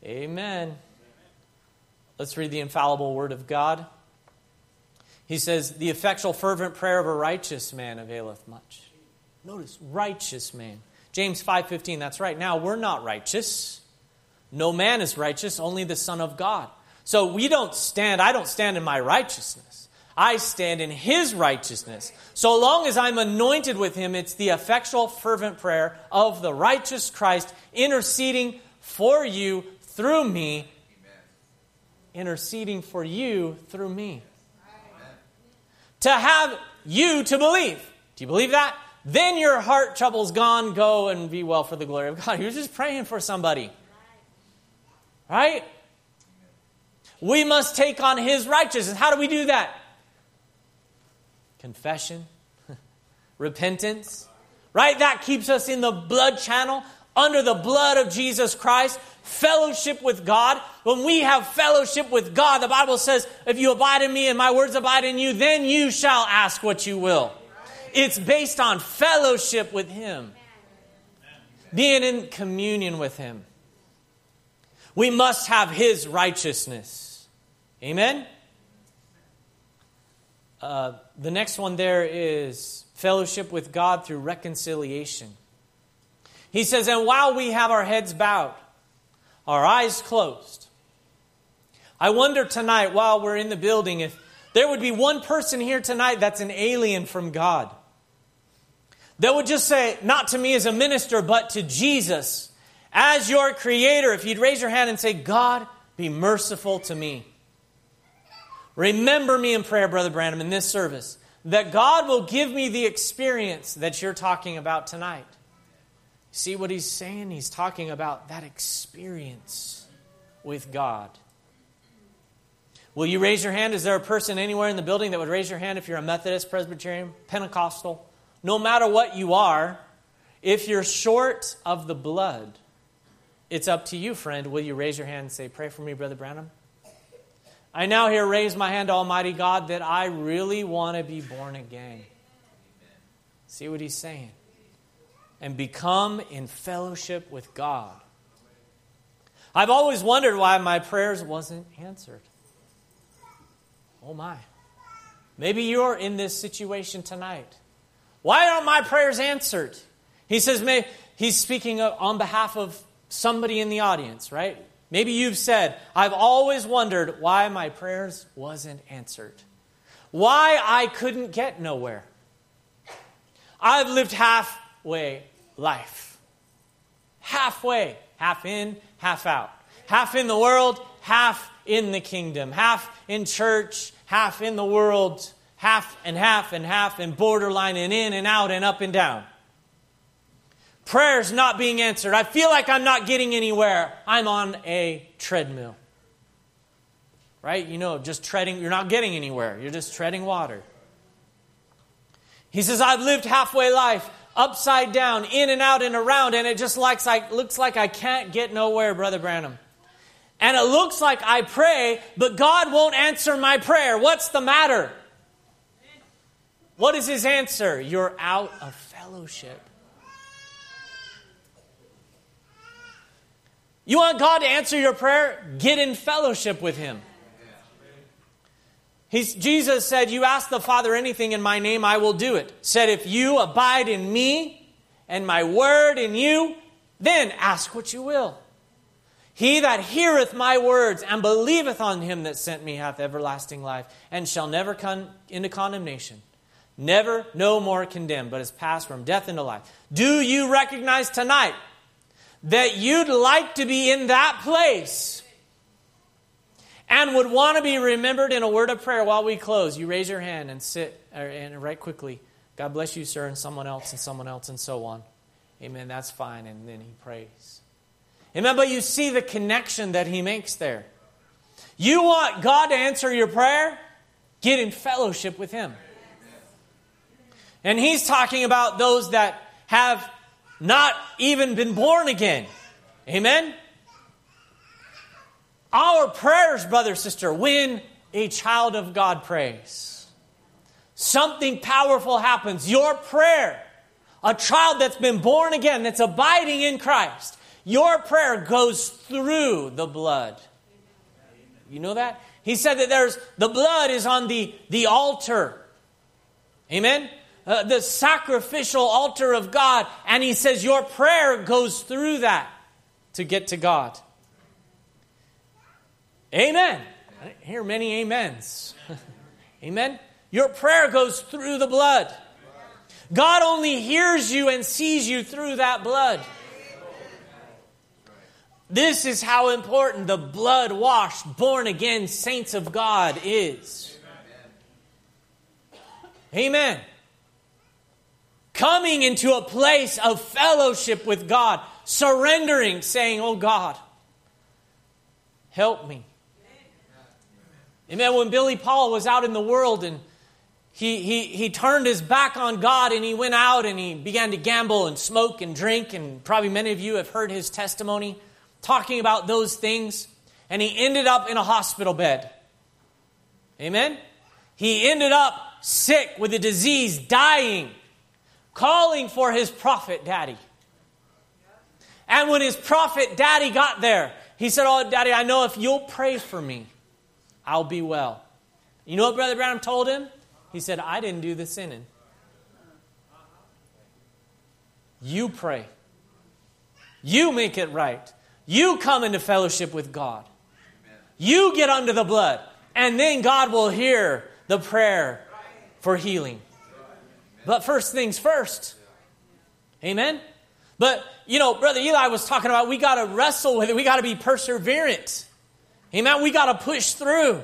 Amen. Let's read the infallible word of God. He says, the effectual fervent prayer of a righteous man availeth much. Notice, righteous man. James 5:15, that's right. Now, we're not righteous. No man is righteous, only the Son of God. So I don't stand in my righteousness. I stand in His righteousness. So long as I'm anointed with Him, it's the effectual fervent prayer of the righteous Christ interceding for you through me. Amen. Interceding for you through me. Amen. To have you to believe. Do you believe that? Then your heart trouble's gone. Go and be well for the glory of God. You're just praying for somebody. Right? We must take on His righteousness. How do we do that? Confession. Repentance. Right? That keeps us in the blood channel. Under the blood of Jesus Christ. Fellowship with God. When we have fellowship with God, the Bible says, if you abide in me and my words abide in you, then you shall ask what you will. It's based on fellowship with Him. Being in communion with Him. We must have His righteousness. Amen? The next one there is fellowship with God through reconciliation. He says, and while we have our heads bowed, our eyes closed, I wonder tonight while we're in the building if there would be one person here tonight that's an alien from God. That would just say, not to me as a minister, but to Jesus as your Creator. If you'd raise your hand and say, God, be merciful to me. Remember me in prayer, Brother Branham, in this service. That God will give me the experience that you're talking about tonight. See what he's saying? He's talking about that experience with God. Will you raise your hand? Is there a person anywhere in the building that would raise your hand if you're a Methodist, Presbyterian, Pentecostal? No matter what you are, if you're short of the blood, it's up to you, friend. Will you raise your hand and say, pray for me, Brother Branham? I now here raise my hand to Almighty God that I really want to be born again. See what he's saying? And become in fellowship with God. I've always wondered why my prayers wasn't answered. Oh my. Maybe you're in this situation tonight. Why aren't my prayers answered? He says, he's speaking on behalf of somebody in the audience, right? Maybe you've said, I've always wondered why my prayers wasn't answered. Why I couldn't get nowhere. I've lived halfway life. Halfway. Half in, half out. Half in the world, half in the kingdom. Half in church, half in the world. Half and half and half and borderline and in and out and up and down. Prayers not being answered. I feel like I'm not getting anywhere. I'm on a treadmill. Right? You know, just treading. You're not getting anywhere. You're just treading water. He says, I've lived halfway life, upside down, in and out and around, and it just looks like I can't get nowhere, Brother Branham. And it looks like I pray, but God won't answer my prayer. What's the matter? What is his answer? You're out of fellowship. You want God to answer your prayer? Get in fellowship with him. Jesus said, you ask the Father anything in my name, I will do it. Said, if you abide in me and my word in you, then ask what you will. He that heareth my words and believeth on him that sent me hath everlasting life and shall never come into condemnation. Never, no more condemned, but is passed from death into life. Do you recognize tonight that you'd like to be in that place and would want to be remembered in a word of prayer while we close? You raise your hand and sit and write quickly. God bless you, sir, and someone else and so on. Amen, that's fine. And then he prays. Amen, but you see the connection that he makes there. You want God to answer your prayer? Get in fellowship with him. And he's talking about those that have not even been born again. Amen? Our prayers, brother, sister, when a child of God prays, something powerful happens. Your prayer, a child that's been born again, that's abiding in Christ, Your prayer goes through the blood. You know that? He said that the blood is on the altar. Amen? The sacrificial altar of God. And he says your prayer goes through that to get to God. Amen. I didn't hear many amens. Amen? Your prayer goes through the blood. God only hears you and sees you through that blood. This is how important the blood-washed, born-again saints of God is. Amen. Coming into a place of fellowship with God, surrendering, saying, oh God, help me. Amen. When Billy Paul was out in the world and he turned his back on God and he went out and he began to gamble and smoke and drink, and probably many of you have heard his testimony talking about those things, and he ended up in a hospital bed. Amen? He ended up sick with a disease, dying, calling for his prophet daddy. And when his prophet daddy got there, he said, oh, Daddy, I know if you'll pray for me, I'll be well. You know what Brother Branham told him? He said, I didn't do the sinning. You pray. You make it right. You come into fellowship with God. You get under the blood. And then God will hear the prayer for healing. But first things first. Amen? But, you know, Brother Eli was talking about we got to wrestle with it. We got to be perseverant. Amen? We got to push through.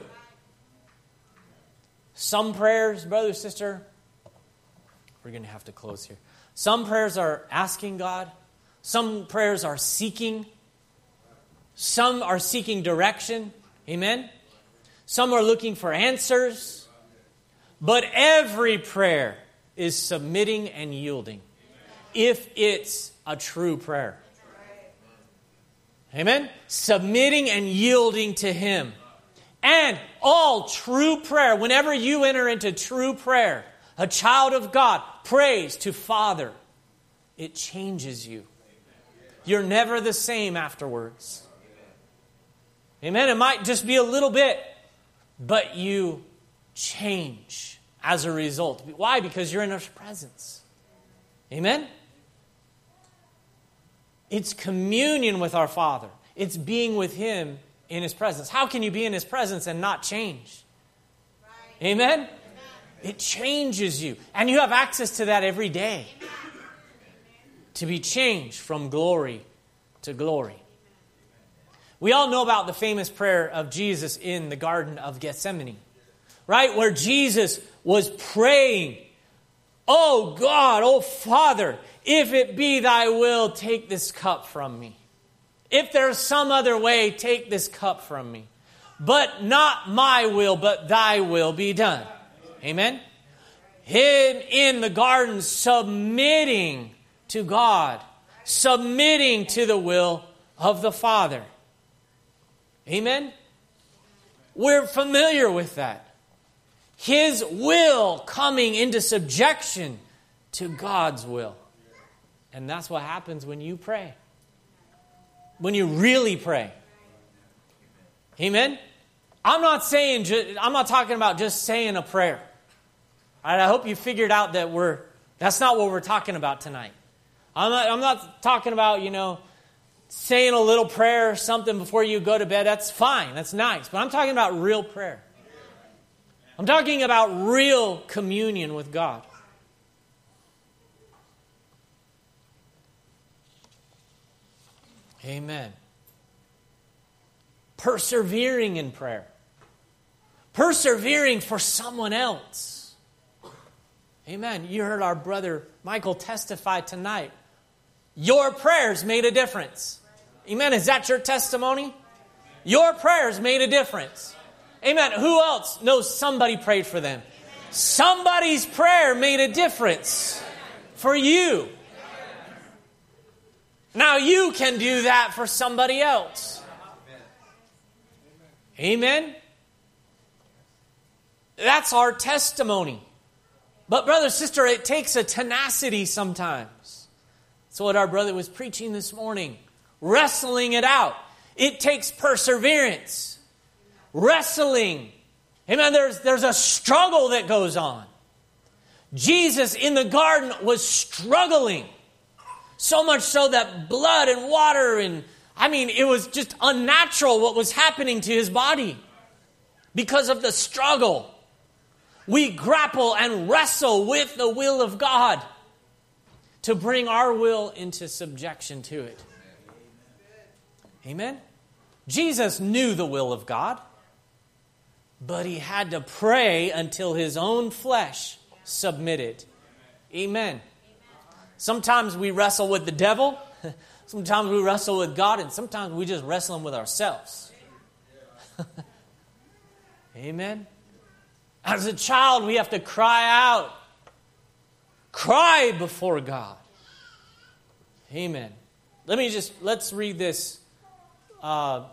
Some prayers, brother, sister, we're going to have to close here. Some prayers are asking God. Some prayers are seeking. Some are seeking direction. Amen? Some are looking for answers. But every prayer is submitting and yielding. If it's a true prayer. Amen? Submitting and yielding to Him. And all true prayer, whenever you enter into true prayer, a child of God prays to Father, it changes you. You're never the same afterwards. Amen? It might just be a little bit, but you change as a result. Why? Because you're in His presence. Amen? It's communion with our Father. It's being with Him in His presence. How can you be in His presence and not change? Right. Amen? Amen? It changes you. And you have access to that every day. Amen. To be changed from glory to glory. We all know about the famous prayer of Jesus in the Garden of Gethsemane. Right? Where Jesus was praying, oh God, oh Father, if it be thy will, take this cup from me. If there's some other way, take this cup from me. But not my will, but thy will be done. Amen? Him in the garden, submitting to God. Submitting to the will of the Father. Amen? We're familiar with that. His will coming into subjection to God's will. And that's what happens when you pray. When you really pray. Amen? I'm not talking about just saying a prayer. All right, I hope you figured out that that's not what we're talking about tonight. I'm not talking about, saying a little prayer or something before you go to bed. That's fine. That's nice. But I'm talking about real prayer. I'm talking about real communion with God. Amen. Persevering in prayer. Persevering for someone else. Amen. You heard our brother Michael testify tonight. Your prayers made a difference. Amen. Is that your testimony? Your prayers made a difference. Amen. Who else knows somebody prayed for them? Somebody's prayer made a difference for you. Now you can do that for somebody else. Amen. That's our testimony. But brother, sister, it takes a tenacity sometimes. That's what our brother was preaching this morning. wrestling it out. It takes perseverance. Wrestling. Amen. There's a struggle that goes on. Jesus in the garden was struggling. So much so that blood and water it was just unnatural what was happening to his body because of the struggle. We grapple and wrestle with the will of God to bring our will into subjection to it. Amen? Jesus knew the will of God, but he had to pray until his own flesh submitted. Amen. Sometimes we wrestle with the devil, sometimes we wrestle with God, and sometimes we just wrestle with ourselves. Amen. As a child, we have to cry out. Cry before God. Amen. Let's read this. The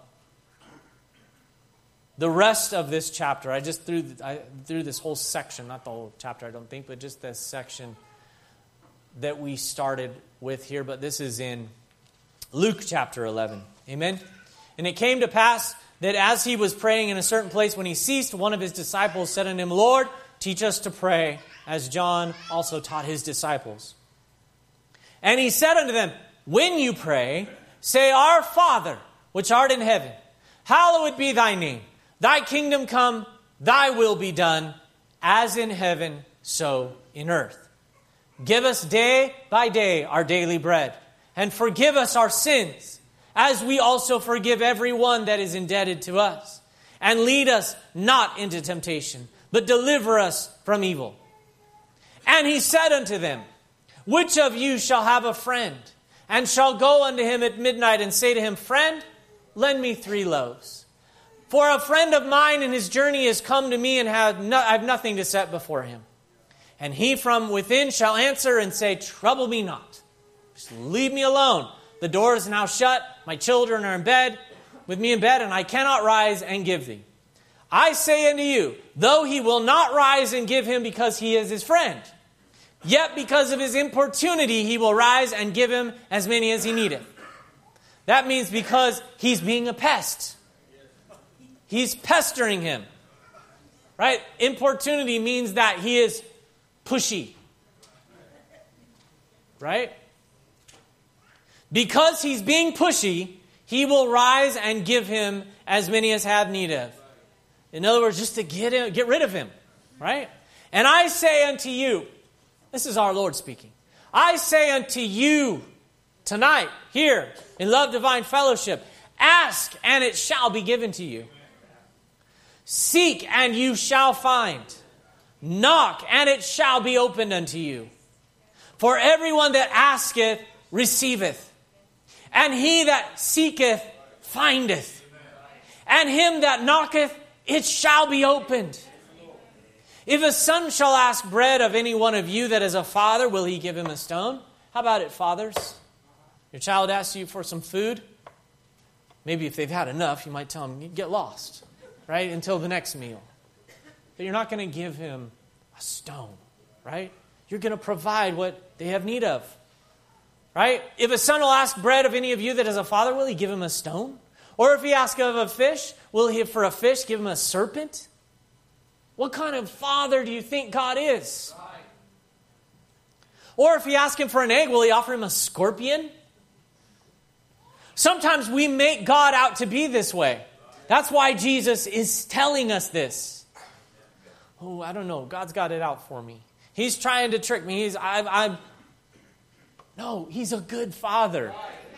rest of this chapter. I just threw this whole section, not the whole chapter, I don't think, but just this section that we started with here. But this is in Luke chapter 11. Amen. And it came to pass that as he was praying in a certain place, when he ceased, one of his disciples said unto him, Lord, teach us to pray, as John also taught his disciples. And he said unto them, when you pray, say, Our Father, which art in heaven, hallowed be thy name. Thy kingdom come, thy will be done, as in heaven, so in earth. Give us day by day our daily bread, and forgive us our sins, as we also forgive everyone that is indebted to us. And lead us not into temptation, but deliver us from evil. And he said unto them, which of you shall have a friend, and shall go unto him at midnight, and say to him, Friend, lend me 3 loaves. For a friend of mine in his journey is come to me, and I have nothing to set before him. And he from within shall answer and say, Trouble me not. Just leave me alone. The door is now shut. My children are in bed, with me in bed, and I cannot rise and give thee. I say unto you, though he will not rise and give him because he is his friend, yet because of his importunity he will rise and give him as many as he needeth. That means because he's being a pest. He's pestering him. Right? Importunity means that he is pushy. Right? Because he's being pushy, he will rise and give him as many as have need of. In other words, just to get rid of him. Right? And I say unto you, this is our Lord speaking, I say unto you tonight, here in Love Divine Fellowship, ask and it shall be given to you. Seek and you shall find. Knock and it shall be opened unto you. For everyone that asketh receiveth. And he that seeketh findeth. And him that knocketh it shall be opened. If a son shall ask bread of any one of you that is a father, will he give him a stone? How about it, fathers? Your child asks you for some food. Maybe if they've had enough, you might tell them, get lost, right, until the next meal. But you're not going to give him a stone, right? You're going to provide what they have need of, right? If a son will ask bread of any of you that is a father, will he give him a stone? Or if he asks of a fish, will he for a fish give him a serpent? What kind of father do you think God is? Or if he asks him for an egg, will he offer him a scorpion? Sometimes we make God out to be this way. That's why Jesus is telling us this. Oh, I don't know. God's got it out for me. He's trying to trick me. No, he's a good father.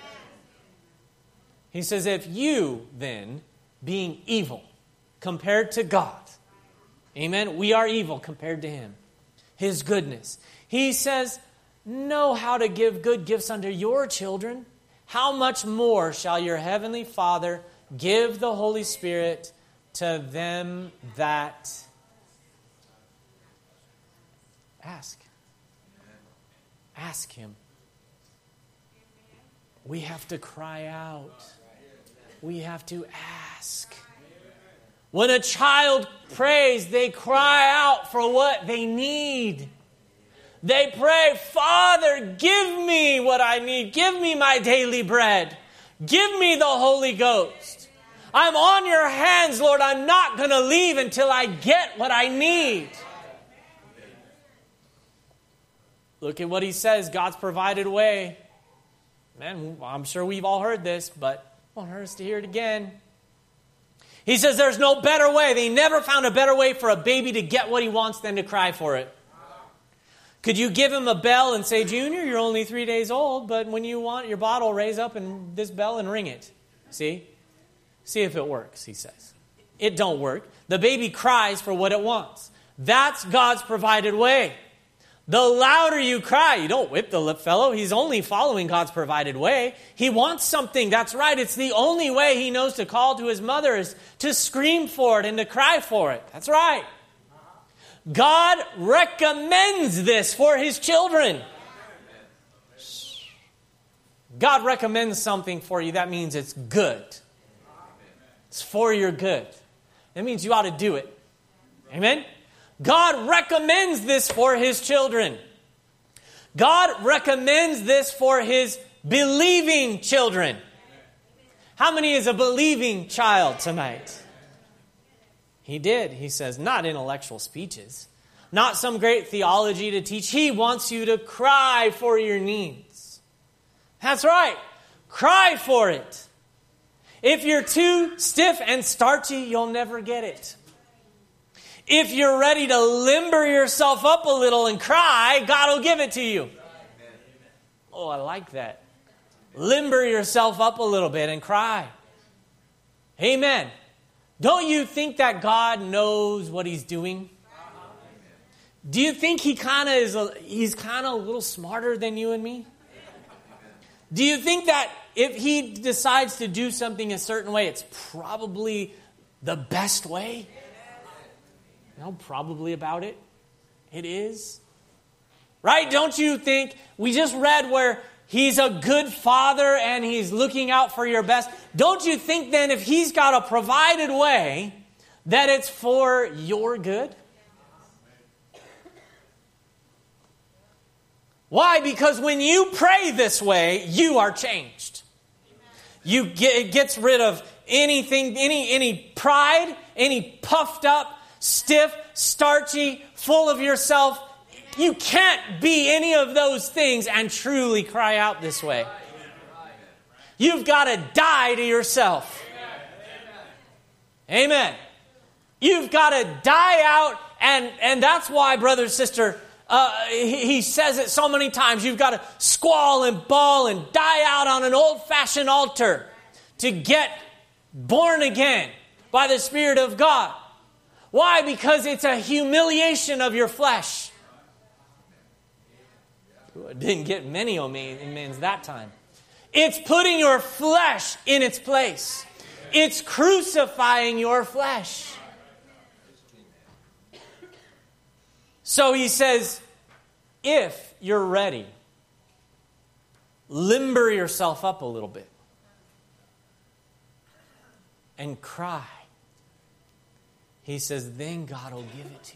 He says, if you then, being evil compared to God, amen, we are evil compared to him, his goodness. He says, know how to give good gifts unto your children. How much more shall your heavenly Father give the Holy Spirit to them that ask? Ask him. We have to cry out. We have to ask. When a child prays, they cry out for what they need. They pray, Father, give me what I need. Give me my daily bread. Give me the Holy Ghost. I'm on your hands, Lord. I'm not going to leave until I get what I need. Look at what he says. God's provided a way. Man, I'm sure we've all heard this, but it won't hurt us to hear it again. He says there's no better way. They never found a better way for a baby to get what he wants than to cry for it. Could you give him a bell and say, Junior, you're only 3 days old, but when you want your bottle, raise up and this bell and ring it. See? See if it works, he says. It don't work. The baby cries for what it wants. That's God's provided way. The louder you cry, you don't whip the fellow. He's only following God's provided way. He wants something. That's right. It's the only way he knows to call to his mother is to scream for it and to cry for it. That's right. God recommends this for his children. God recommends something for you. That means it's good. It's for your good. That means you ought to do it. Amen? God recommends this for his children. God recommends this for his believing children. How many is a believing child tonight? He did. He says, not intellectual speeches, not some great theology to teach. He wants you to cry for your needs. That's right. Cry for it. If you're too stiff and starchy, you'll never get it. If you're ready to limber yourself up a little and cry, God will give it to you. Oh, I like that. Limber yourself up a little bit and cry. Amen. Don't you think that God knows what he's doing? Do you think he's kind of a little smarter than you and me? Do you think that if he decides to do something a certain way, it's probably the best way? No, probably about it. It is. Right? Don't you think? We just read where he's a good father and he's looking out for your best. Don't you think then if he's got a provided way that it's for your good? Why? Because when you pray this way, you are changed. It gets rid of anything, any pride, any puffed up, stiff, starchy, full of yourself. You can't be any of those things and truly cry out this way. You've got to die to yourself. Amen. You've got to die out, and that's why, brother, sister, he says it so many times. You've got to squall and bawl and die out on an old-fashioned altar to get born again by the Spirit of God. Why? Because it's a humiliation of your flesh. Ooh, I didn't get many amens that time. It's putting your flesh in its place. It's crucifying your flesh. So he says, if you're ready, limber yourself up a little bit and cry. He says, then God will give it to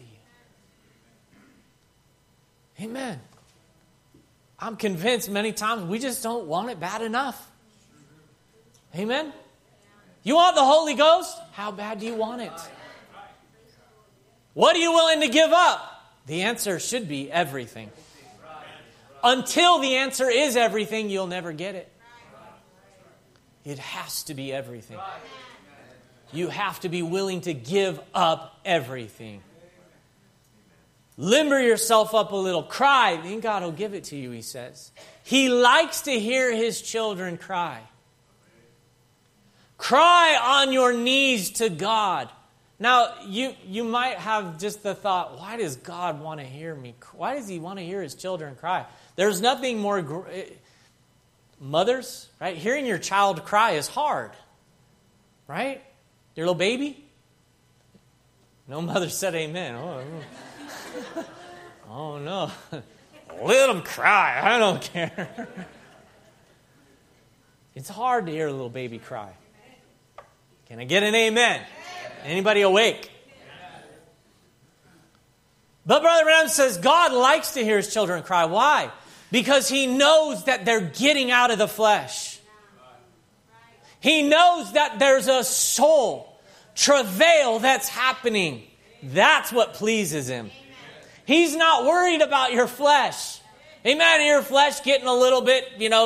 you. Amen. I'm convinced many times we just don't want it bad enough. Amen. You want the Holy Ghost? How bad do you want it? What are you willing to give up? The answer should be everything. Until the answer is everything, you'll never get it. It has to be everything. You have to be willing to give up everything. Limber yourself up a little. Cry. Then God will give it to you, he says. He likes to hear his children cry. Cry on your knees to God. Now, you might have just the thought, why does God want to hear me? Why does he want to hear his children cry? There's nothing more... Mothers, right? Hearing your child cry is hard. Right? Your little baby? No mother said amen. Oh no. Let them cry. I don't care. It's hard to hear a little baby cry. Can I get an amen? Anybody awake? But Brother Branham says God likes to hear his children cry. Why? Because he knows that they're getting out of the flesh. He knows that there's a soul travail that's happening. That's what pleases him. He's not worried about your flesh. Amen. Your flesh getting a little bit,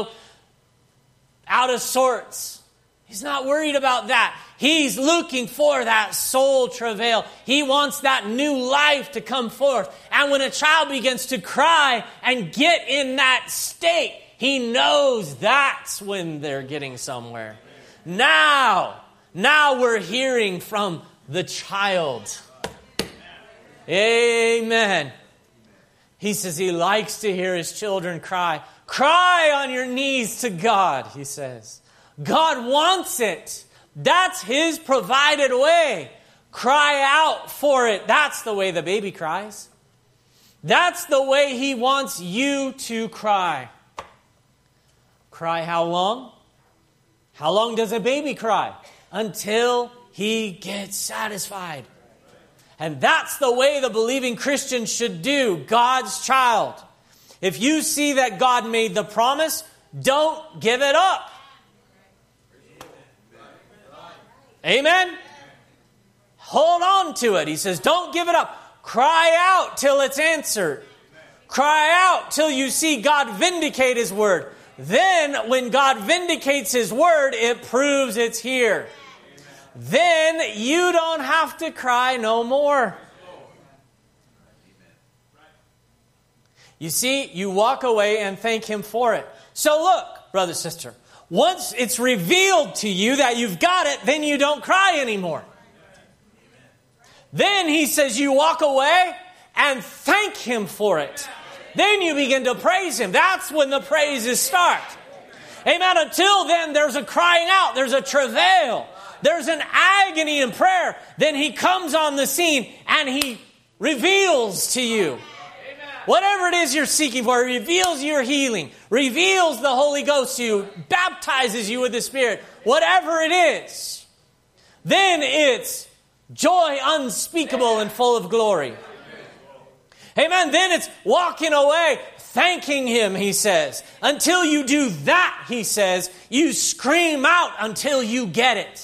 out of sorts. He's not worried about that. He's looking for that soul travail. He wants that new life to come forth. And when a child begins to cry and get in that state, he knows that's when they're getting somewhere. Now we're hearing from the child. Amen. He says he likes to hear his children cry. Cry on your knees to God, he says. God wants it. That's his provided way. Cry out for it. That's the way the baby cries. That's the way he wants you to cry. Cry how long? How long does a baby cry? Until he gets satisfied. And that's the way the believing Christian should do, God's child. If you see that God made the promise, don't give it up. Amen? Hold on to it. He says, don't give it up. Cry out till it's answered. Cry out till you see God vindicate his word. Then, when God vindicates his word, it proves it's here. Then you don't have to cry no more. You see, you walk away and thank him for it. So look, brother, sister, once it's revealed to you that you've got it, then you don't cry anymore. Then he says you walk away and thank him for it. Then you begin to praise him. That's when the praises start. Amen. Until then, there's a crying out. There's a travail. There's an agony in prayer. Then he comes on the scene and he reveals to you. Whatever it is you're seeking for, he reveals your healing, reveals the Holy Ghost to you, baptizes you with the Spirit. Whatever it is, then it's joy unspeakable and full of glory. Amen. Then it's walking away, thanking him, he says. Until you do that, he says, you scream out until you get it.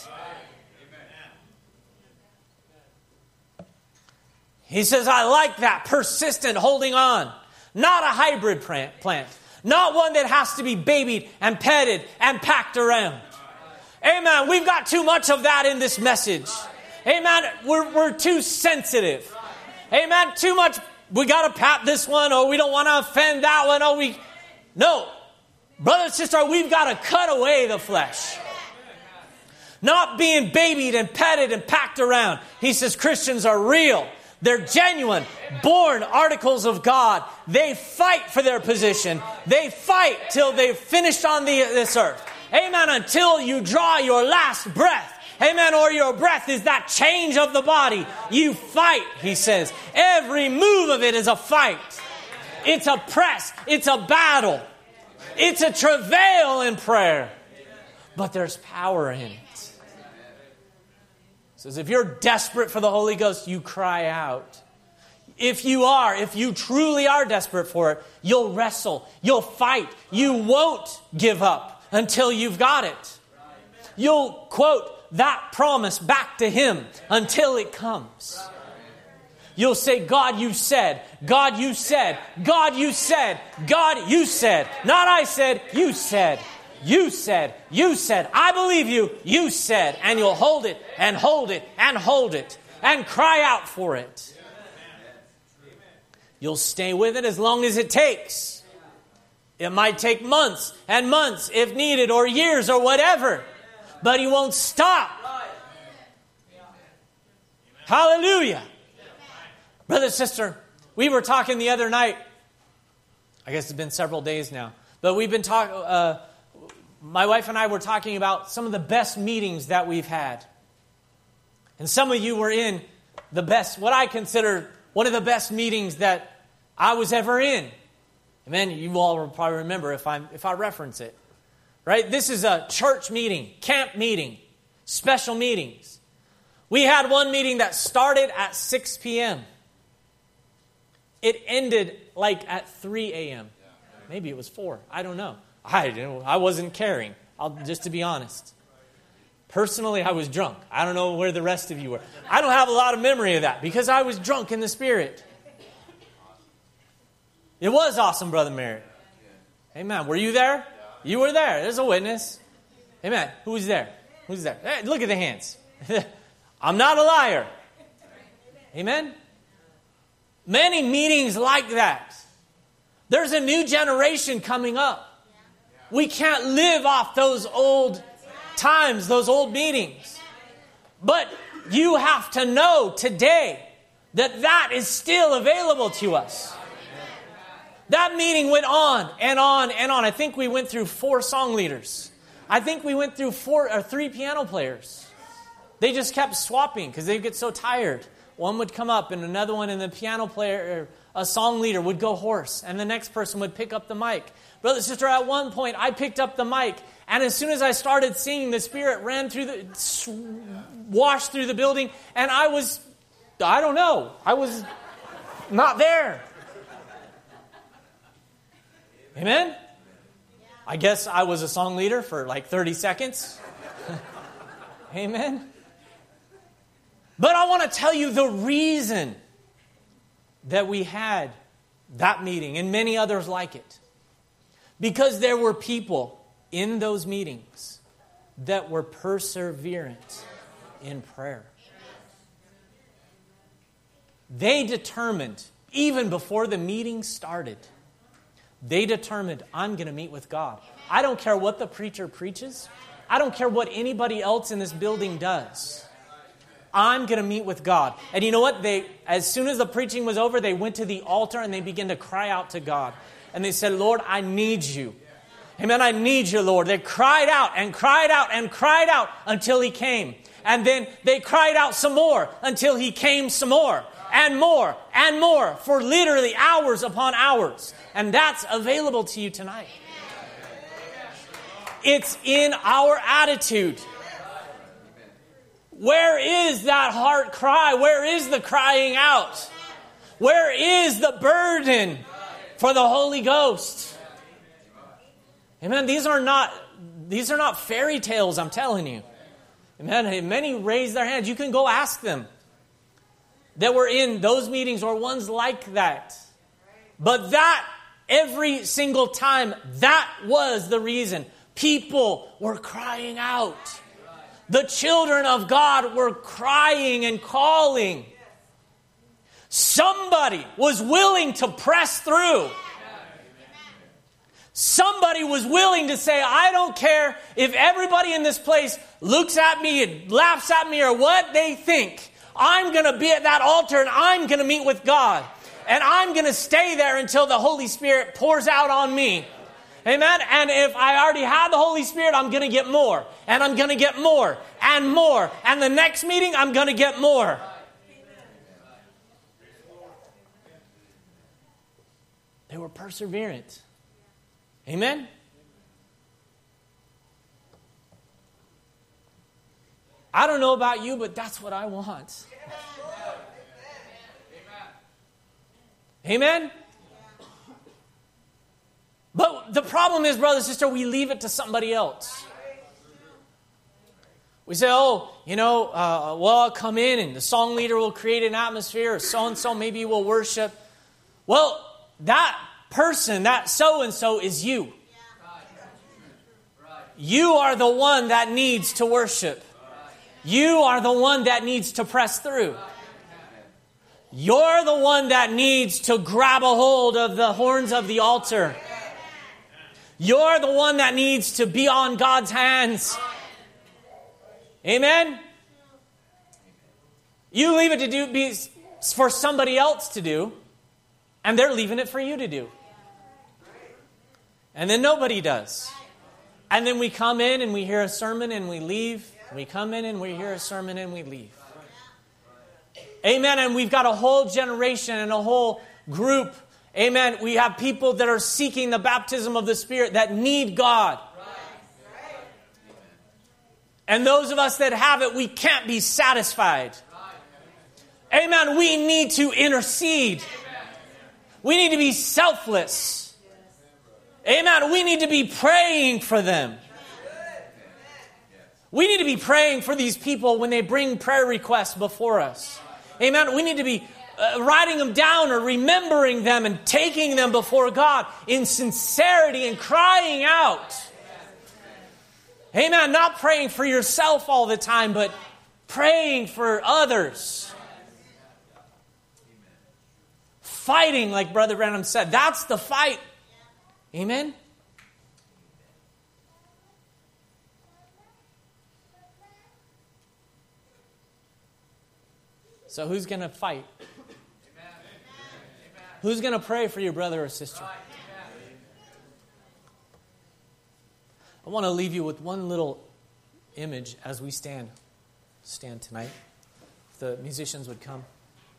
He says, I like that persistent holding on. Not a hybrid plant. Not one that has to be babied and petted and packed around. Amen. We've got too much of that in this message. Amen. We're too sensitive. Amen. Too much. We got to pat this one, or we don't want to offend that one. No. Brother and sister, we've got to cut away the flesh. Not being babied and petted and packed around. He says Christians are real. They're genuine, born articles of God. They fight for their position. They fight till they've finished on this earth. Amen. Until you draw your last breath. Amen. Or your breath is that change of the body. You fight, he says. Every move of it is a fight. It's a press. It's a battle. It's a travail in prayer. But there's power in it. Says if you're desperate for the Holy Ghost, you cry out. If you truly are desperate for it, you'll wrestle, you'll fight. You won't give up until you've got it. You'll quote that promise back to him until it comes. You'll say, God, you said, God, you said, God, you said, God, you said. Not I said, you said. You said, I believe you, you said, and you'll hold it and hold it and hold it and cry out for it. You'll stay with it as long as it takes. It might take months and months if needed, or years or whatever, but he won't stop. Hallelujah. Brother, sister, we were talking the other night. I guess it's been several days now, but we've been talking. My wife and I were talking about some of the best meetings that we've had. And some of you were in the best, what I consider one of the best meetings that I was ever in. Amen. You all will probably remember if I reference it. Right? This is a church meeting, camp meeting, special meetings. We had one meeting that started at 6 p.m. It ended like at 3 a.m. Maybe it was 4. I don't know. I wasn't caring, just to be honest. Personally, I was drunk. I don't know where the rest of you were. I don't have a lot of memory of that because I was drunk in the Spirit. It was awesome, Brother Merritt. Amen. Were you there? You were there. There's a witness. Amen. Who was there? Who's there? Hey, look at the hands. I'm not a liar. Amen. Many meetings like that. There's a new generation coming up. We can't live off those old times, those old meetings. But you have to know today that that is still available to us. That meeting went on and on and on. I think we went through 4 song leaders. I think we went through 3 piano players. They just kept swapping because they get so tired. One would come up and another one, and the piano player, a song leader, would go hoarse. And the next person would pick up the mic. Brother, sister, at one point, I picked up the mic. And as soon as I started singing, the Spirit washed through the building. And I was not there. Amen? I guess I was a song leader for like 30 seconds. Amen? But I want to tell you the reason that we had that meeting and many others like it. Because there were people in those meetings that were perseverant in prayer. They determined, even before the meeting started, they determined, I'm going to meet with God. I don't care what the preacher preaches. I don't care what anybody else in this building does. I'm going to meet with God. And you know what? As soon as the preaching was over, they went to the altar and they began to cry out to God. And they said, Lord, I need you. Amen, I need you, Lord. They cried out and cried out and cried out until He came. And then they cried out some more until He came some more. And more and more for literally hours upon hours. And that's available to you tonight. It's in our attitude. Where is that heart cry? Where is the crying out? Where is the burden for the Holy Ghost? Amen. These are not fairy tales, I'm telling you. Amen. Many raise their hands. You can go ask them that were in those meetings or ones like that. But that, every single time, that was the reason. People were crying out. The children of God were crying and calling. Somebody was willing to press through. Somebody was willing to say, I don't care if everybody in this place looks at me and laughs at me or what they think. I'm going to be at that altar and I'm going to meet with God. And I'm going to stay there until the Holy Spirit pours out on me. Amen? And if I already have the Holy Spirit, I'm going to get more. And I'm going to get more and more. And the next meeting, I'm going to get more. They were perseverant. Amen? I don't know about you, but that's what I want. Amen? But the problem is, brother, sister, we leave it to somebody else. We say, I'll come in and the song leader will create an atmosphere, or so-and-so maybe will worship. Well, that person, that so-and-so is you. You are the one that needs to worship. You are the one that needs to press through. You're the one that needs to grab a hold of the horns of the altar. You're the one that needs to be on God's hands. Amen? You leave it to be for somebody else to do, and they're leaving it for you to do. And then nobody does. And then we come in and we hear a sermon and we leave. We come in and we hear a sermon and we leave. Amen. And we've got a whole generation and a whole group. Amen. We have people that are seeking the baptism of the Spirit that need God. And those of us that have it, we can't be satisfied. Amen. We need to intercede. We need to be selfless. Amen. We need to be praying for them. We need to be praying for these people when they bring prayer requests before us. Amen. We need to be writing them down or remembering them and taking them before God in sincerity and crying out. Amen. Not praying for yourself all the time, but praying for others. Fighting, like Brother Branham said. That's the fight. Amen. So who's going to fight? Who's going to pray for your brother or sister? I want to leave you with one little image as we stand tonight. If the musicians would come.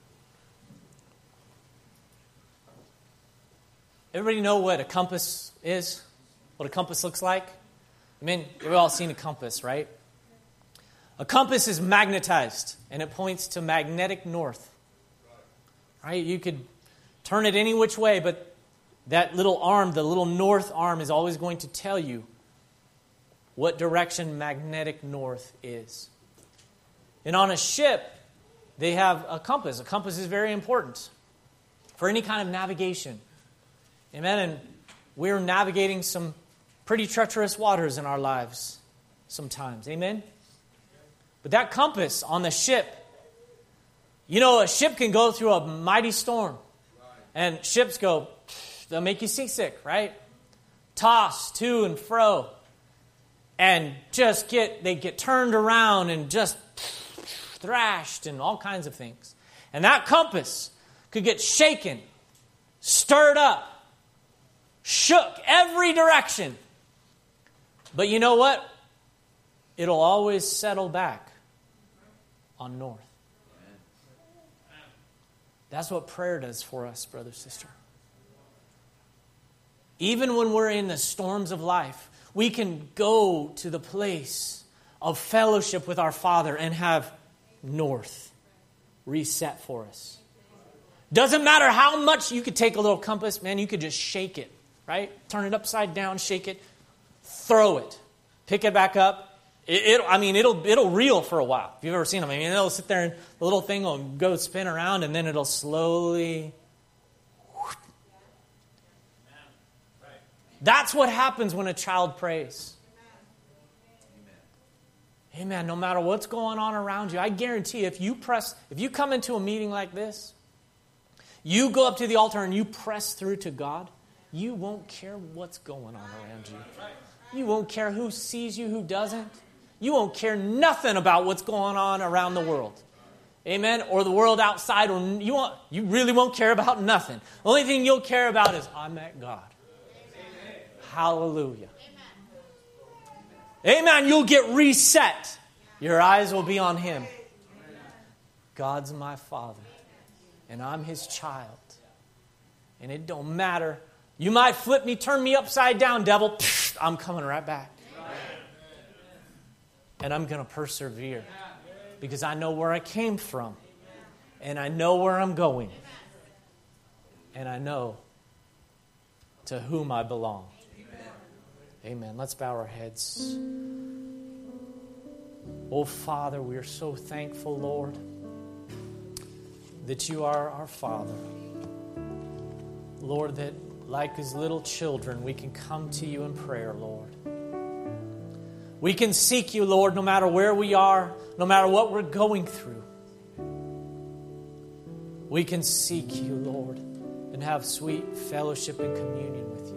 Everybody know what a compass is? What a compass looks like? I mean, we've all seen a compass, right? A compass is magnetized, and it points to magnetic north. Right? You could turn it any which way, but that little arm, the little north arm, is always going to tell you what direction magnetic north is. And on a ship, they have a compass. A compass is very important for any kind of navigation. Amen? And we're navigating some pretty treacherous waters in our lives sometimes. Amen? But that compass on the ship, you know, a ship can go through a mighty storm. And ships they'll make you seasick, right? Tossed to and fro. And they get turned around and just thrashed and all kinds of things. And that compass could get shaken, stirred up, shook every direction. But you know what? It'll always settle back on north. That's what prayer does for us, brother, sister. Even when we're in the storms of life, we can go to the place of fellowship with our Father and have north reset for us. Doesn't matter how much you could take a little compass, man, you could just shake it, right? Turn it upside down, shake it, throw it, pick it back up. It'll reel for a while. If you've ever seen them, it'll sit there and the little thing will go spin around and then it'll slowly. That's what happens when a child prays. Amen. No matter what's going on around you, I guarantee if you come into a meeting like this, you go up to the altar and you press through to God, you won't care what's going on around you. You won't care who sees you, who doesn't. You won't care nothing about what's going on around the world. Amen? Or the world outside. Or you really won't care about nothing. The only thing you'll care about is, I'm at God. Amen. Hallelujah. Amen. Amen. You'll get reset. Your eyes will be on Him. God's my Father. And I'm His child. And it don't matter. You might flip me, turn me upside down, devil. I'm coming right back. And I'm going to persevere because I know where I came from and I know where I'm going and I know to whom I belong. Amen. Let's bow our heads. Oh, Father, we are so thankful, Lord, that you are our Father. Lord, that like as little children, we can come to you in prayer, Lord. We can seek you, Lord, no matter where we are, no matter what we're going through. We can seek you, Lord, and have sweet fellowship and communion with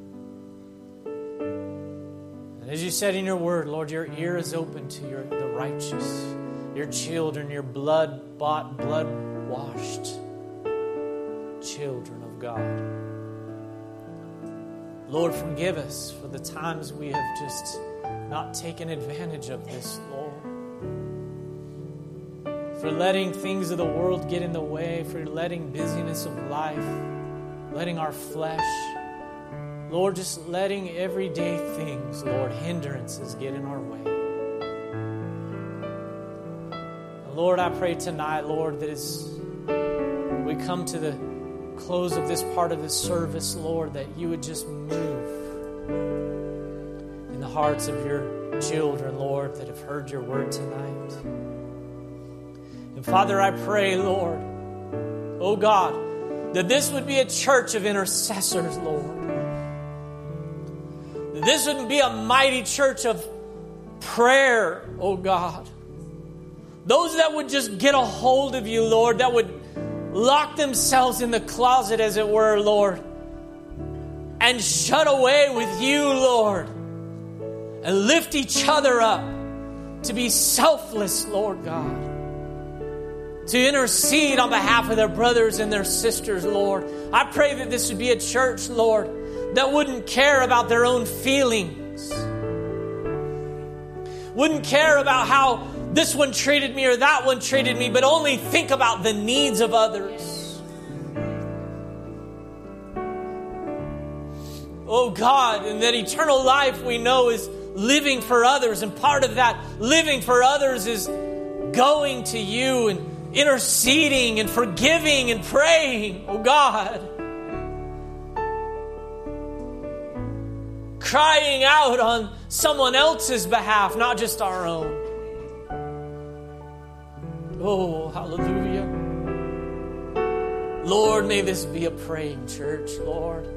you. And as you said in your word, Lord, your ear is open to the righteous, your children, your blood-bought, blood-washed children of God. Lord, forgive us for the times we have just not taken advantage of this, Lord. For letting things of the world get in the way, for letting busyness of life, letting our flesh, Lord, just letting everyday things, Lord, hindrances get in our way. And Lord, I pray tonight, Lord, that as we come to the close of this part of the service, Lord, that you would just move in the hearts of your children, Lord, that have heard your word tonight. And Father, I pray, Lord, oh God, that this would be a church of intercessors, Lord. That this would be a mighty church of prayer, oh God. Those that would just get a hold of you, Lord, that would lock themselves in the closet, as it were, Lord, and shut away with you, Lord, and lift each other up to be selfless, Lord God, to intercede on behalf of their brothers and their sisters, Lord. I pray that this would be a church, Lord, that wouldn't care about their own feelings, wouldn't care about how this one treated me or that one treated me, but only think about the needs of others. Oh God, and that eternal life we know is living for others, and part of that living for others is going to you and interceding and forgiving and praying, oh God. Crying out on someone else's behalf, not just our own. Oh, hallelujah. Lord, may this be a praying church, Lord.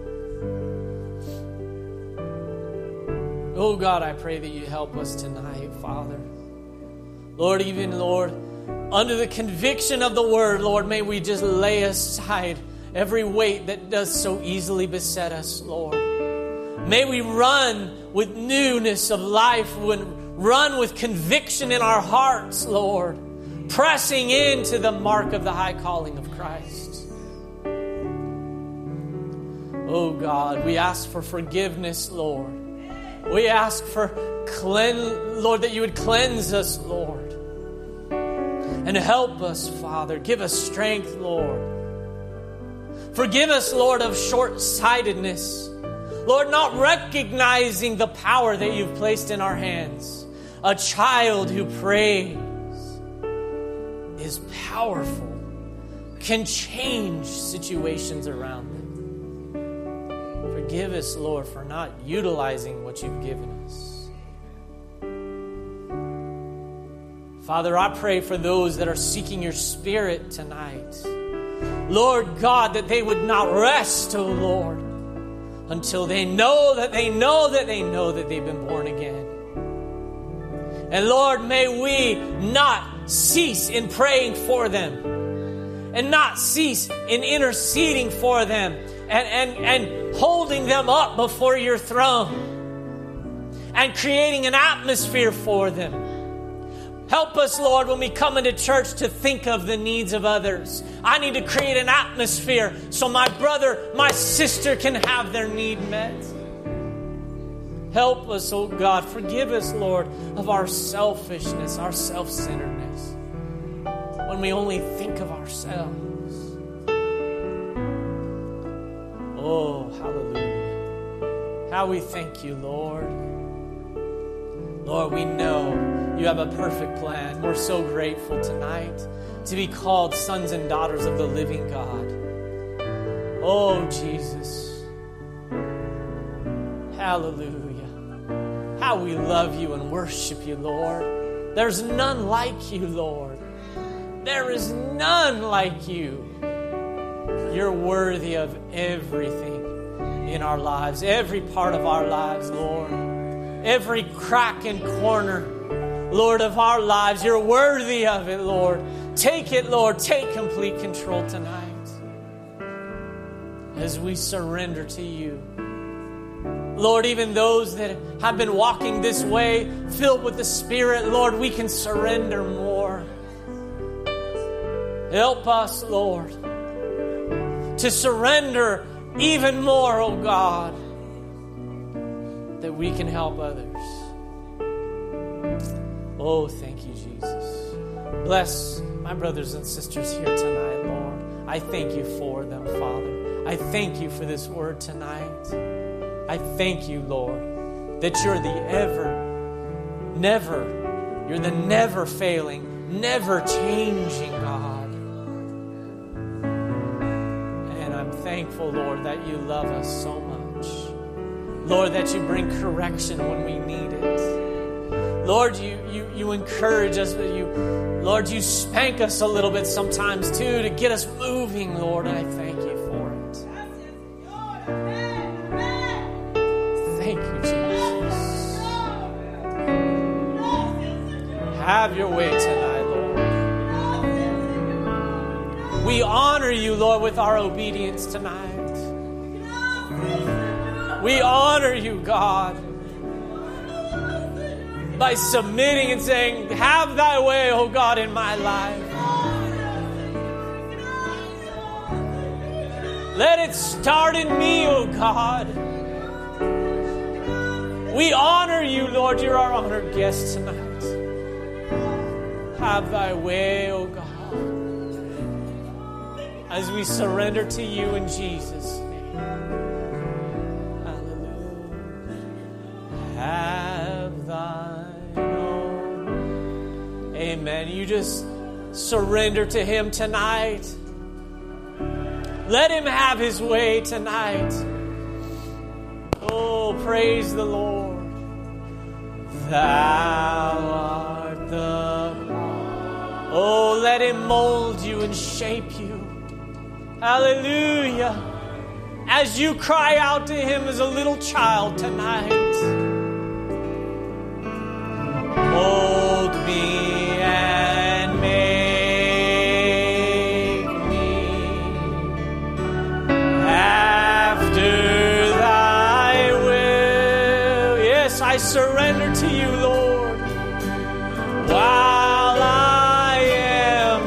Oh, God, I pray that you help us tonight, Father. Lord, even, Lord, under the conviction of the word, Lord, may we just lay aside every weight that does so easily beset us, Lord. May we run with newness of life, run with conviction in our hearts, Lord, pressing into the mark of the high calling of Christ. Oh God, we ask for forgiveness, Lord. We ask for Lord, that you would cleanse us, Lord, and help us, Father. Give us strength, Lord. Forgive us, Lord, of short-sightedness. Lord, not recognizing the power that you've placed in our hands. A child who prays is powerful, can change situations around them. Forgive us, Lord, for not utilizing what you've given us. Father, I pray for those that are seeking your Spirit tonight. Lord God, that they would not rest, oh Lord, until they know that they know that they know that they've been born again. And Lord, may we not cease in praying for them, and not cease in interceding for them, and holding them up before your throne, and creating an atmosphere for them. Help us, Lord, when we come into church to think of the needs of others. I need to create an atmosphere so my brother, my sister can have their need met. Help us, oh God. Forgive us, Lord, of our selfishness, our self-centeredness, when we only think of ourselves. Oh, hallelujah. How we thank you, Lord. Lord, we know you have a perfect plan. We're so grateful tonight to be called sons and daughters of the living God. Oh, Jesus. Hallelujah. How we love you and worship you, Lord. There's none like you, Lord. There is none like you. You're worthy of everything in our lives, every part of our lives, Lord. Every crack and corner, Lord, of our lives. You're worthy of it, Lord. Take it, Lord. Take complete control tonight as we surrender to you. Lord, even those that have been walking this way, filled with the Spirit, Lord, we can surrender more. Help us, Lord, to surrender even more, oh God, that we can help others. Oh, thank you, Jesus. Bless my brothers and sisters here tonight, Lord. I thank you for them, Father. I thank you for this word tonight. I thank you, Lord, that you're the you're the never failing, never changing God. And I'm thankful, Lord, that you love us so much. Lord, that you bring correction when we need it. Lord, you encourage us, but Lord, you spank us a little bit sometimes too to get us moving, Lord, and I thank you for it. Thank you, Jesus. Have your way tonight, Lord. We honor you, Lord, with our obedience tonight. We honor you, God, by submitting and saying, have thy way, oh God, in my life. Let it start in me, oh God. We honor you, Lord. You're our honored guest tonight. Have thy way, oh God, as we surrender to you in Jesus' name. Have thine own. Amen. You just surrender to him tonight. Let him have his way tonight. Oh, praise the Lord. Thou art the... Oh, let him mold you and shape you. Hallelujah. As you cry out to him as a little child tonight. Mold me and make me after thy will. Yes, I surrender to you, Lord, while I am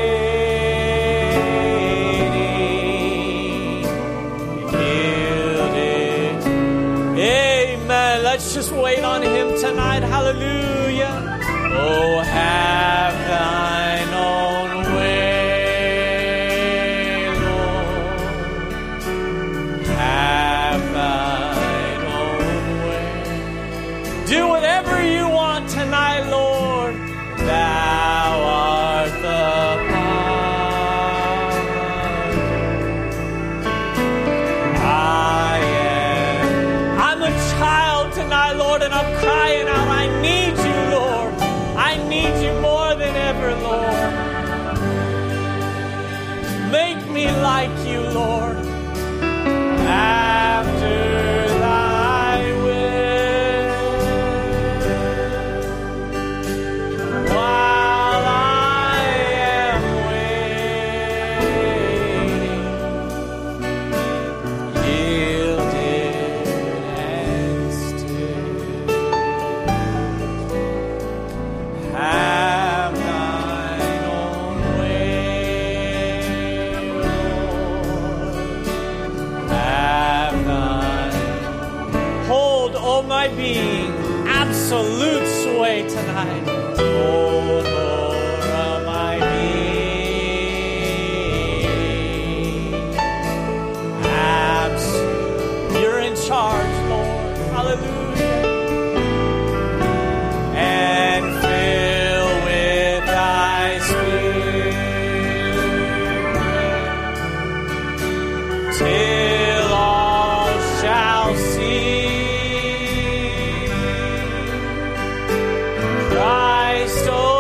waiting. Yielded. Amen. Let's just wait on him tonight. Hallelujah. Oh, have thine own way, Lord. Have thine own way. Do whatever you want tonight, Lord. Thou art the Father. I'm a child tonight, Lord, and I'm crying out. I need you, Lord. I need you more than ever, Lord. Make me like you, Lord, after thy will. While I am waiting, yielded and still. Have thine own way, Lord. Have thine. Hold, oh my being, absolute sway tonight. Oh Lord of my being. You're in charge, Lord. Hallelujah. And fill with thy spirit till all shall see Christ.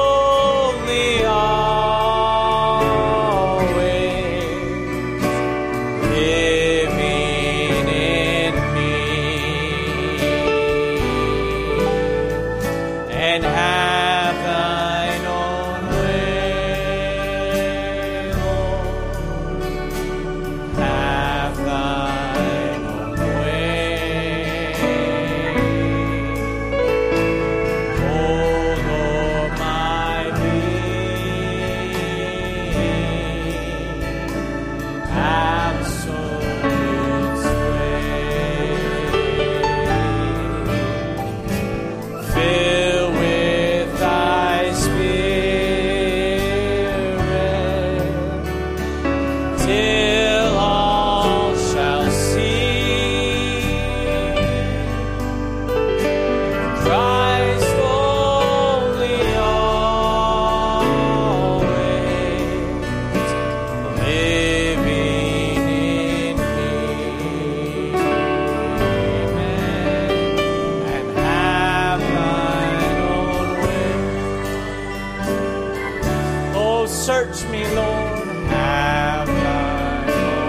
search me, Lord. Have thine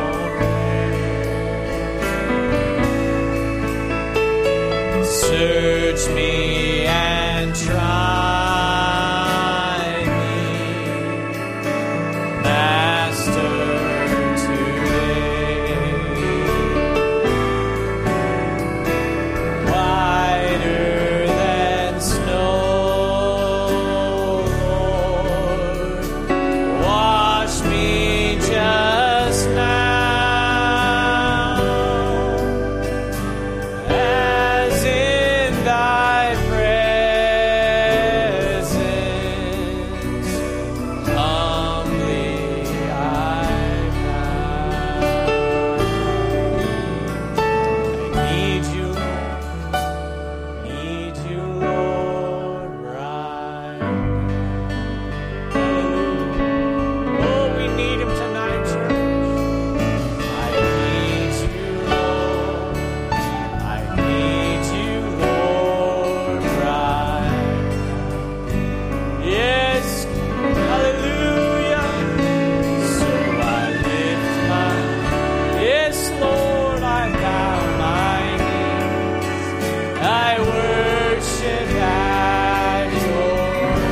own way. Search me and try me, Master, today. Whiter than snow, Lord, wash me just now, as in thy presence humbly I bow. I need you, Lord, right now. Hallelujah. Oh, we need him tonight, church. I need you, Lord. I need you, Lord, right now. Yes, hallelujah. So I lift my, yes, Lord, I bow my knees. I worship at your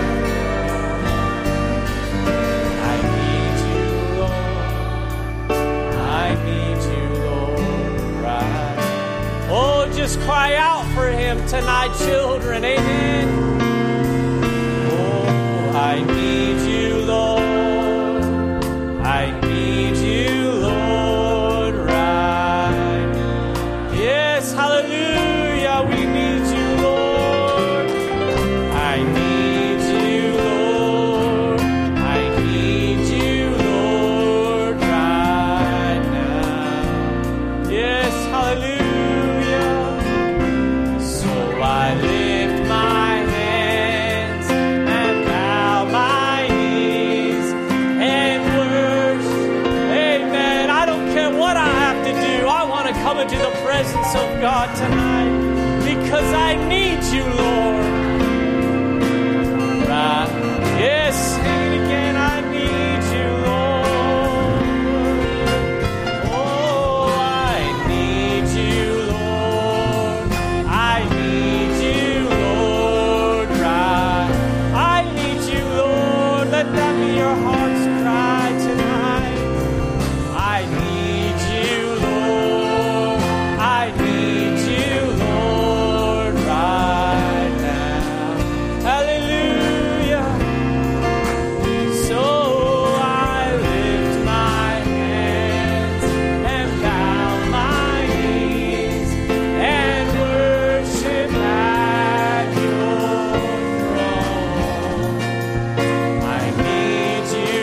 throne. I need you, Lord. I need you, Lord, right. Oh, just cry out for him tonight, children. Amen. Oh, I need you, Lord. I need you, Lord, right now. Yes, hallelujah. We need you, Lord. I need you, Lord. I need you, Lord, right now. Yes, hallelujah. So I lift my hands and bow my knees and worship. Amen. I don't care what I have to do. I want to come into the presence of God tonight because I need you, Lord. Right. Yes, sing it again. I need you, Lord. Oh, I need you, Lord. I need you, Lord. Right. I need you, Lord. Let that be your heart's cry tonight. I need you, Lord. I need you, Lord, right now. Hallelujah. So I lift my hands and bow my knees and worship at your throne. I need you,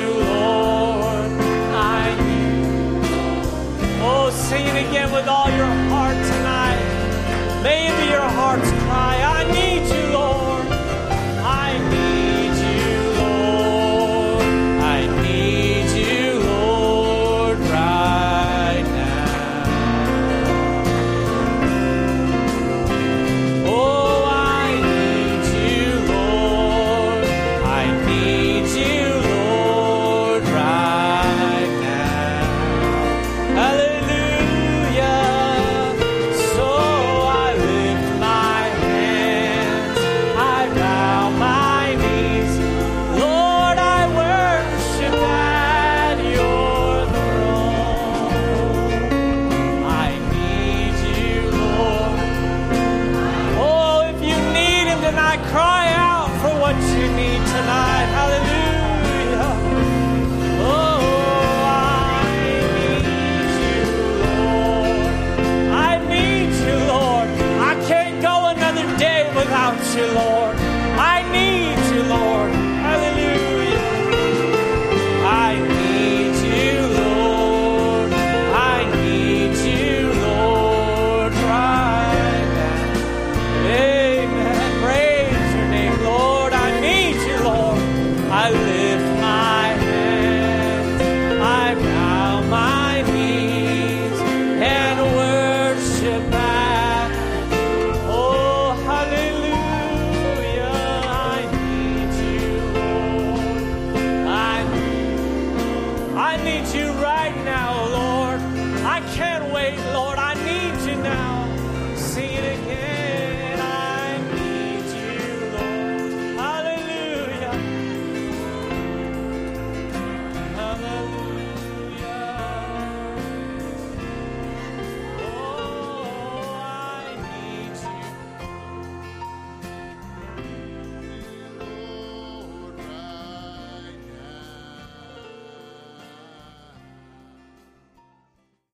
need you right now, Lord. I can't wait, Lord. I need you now.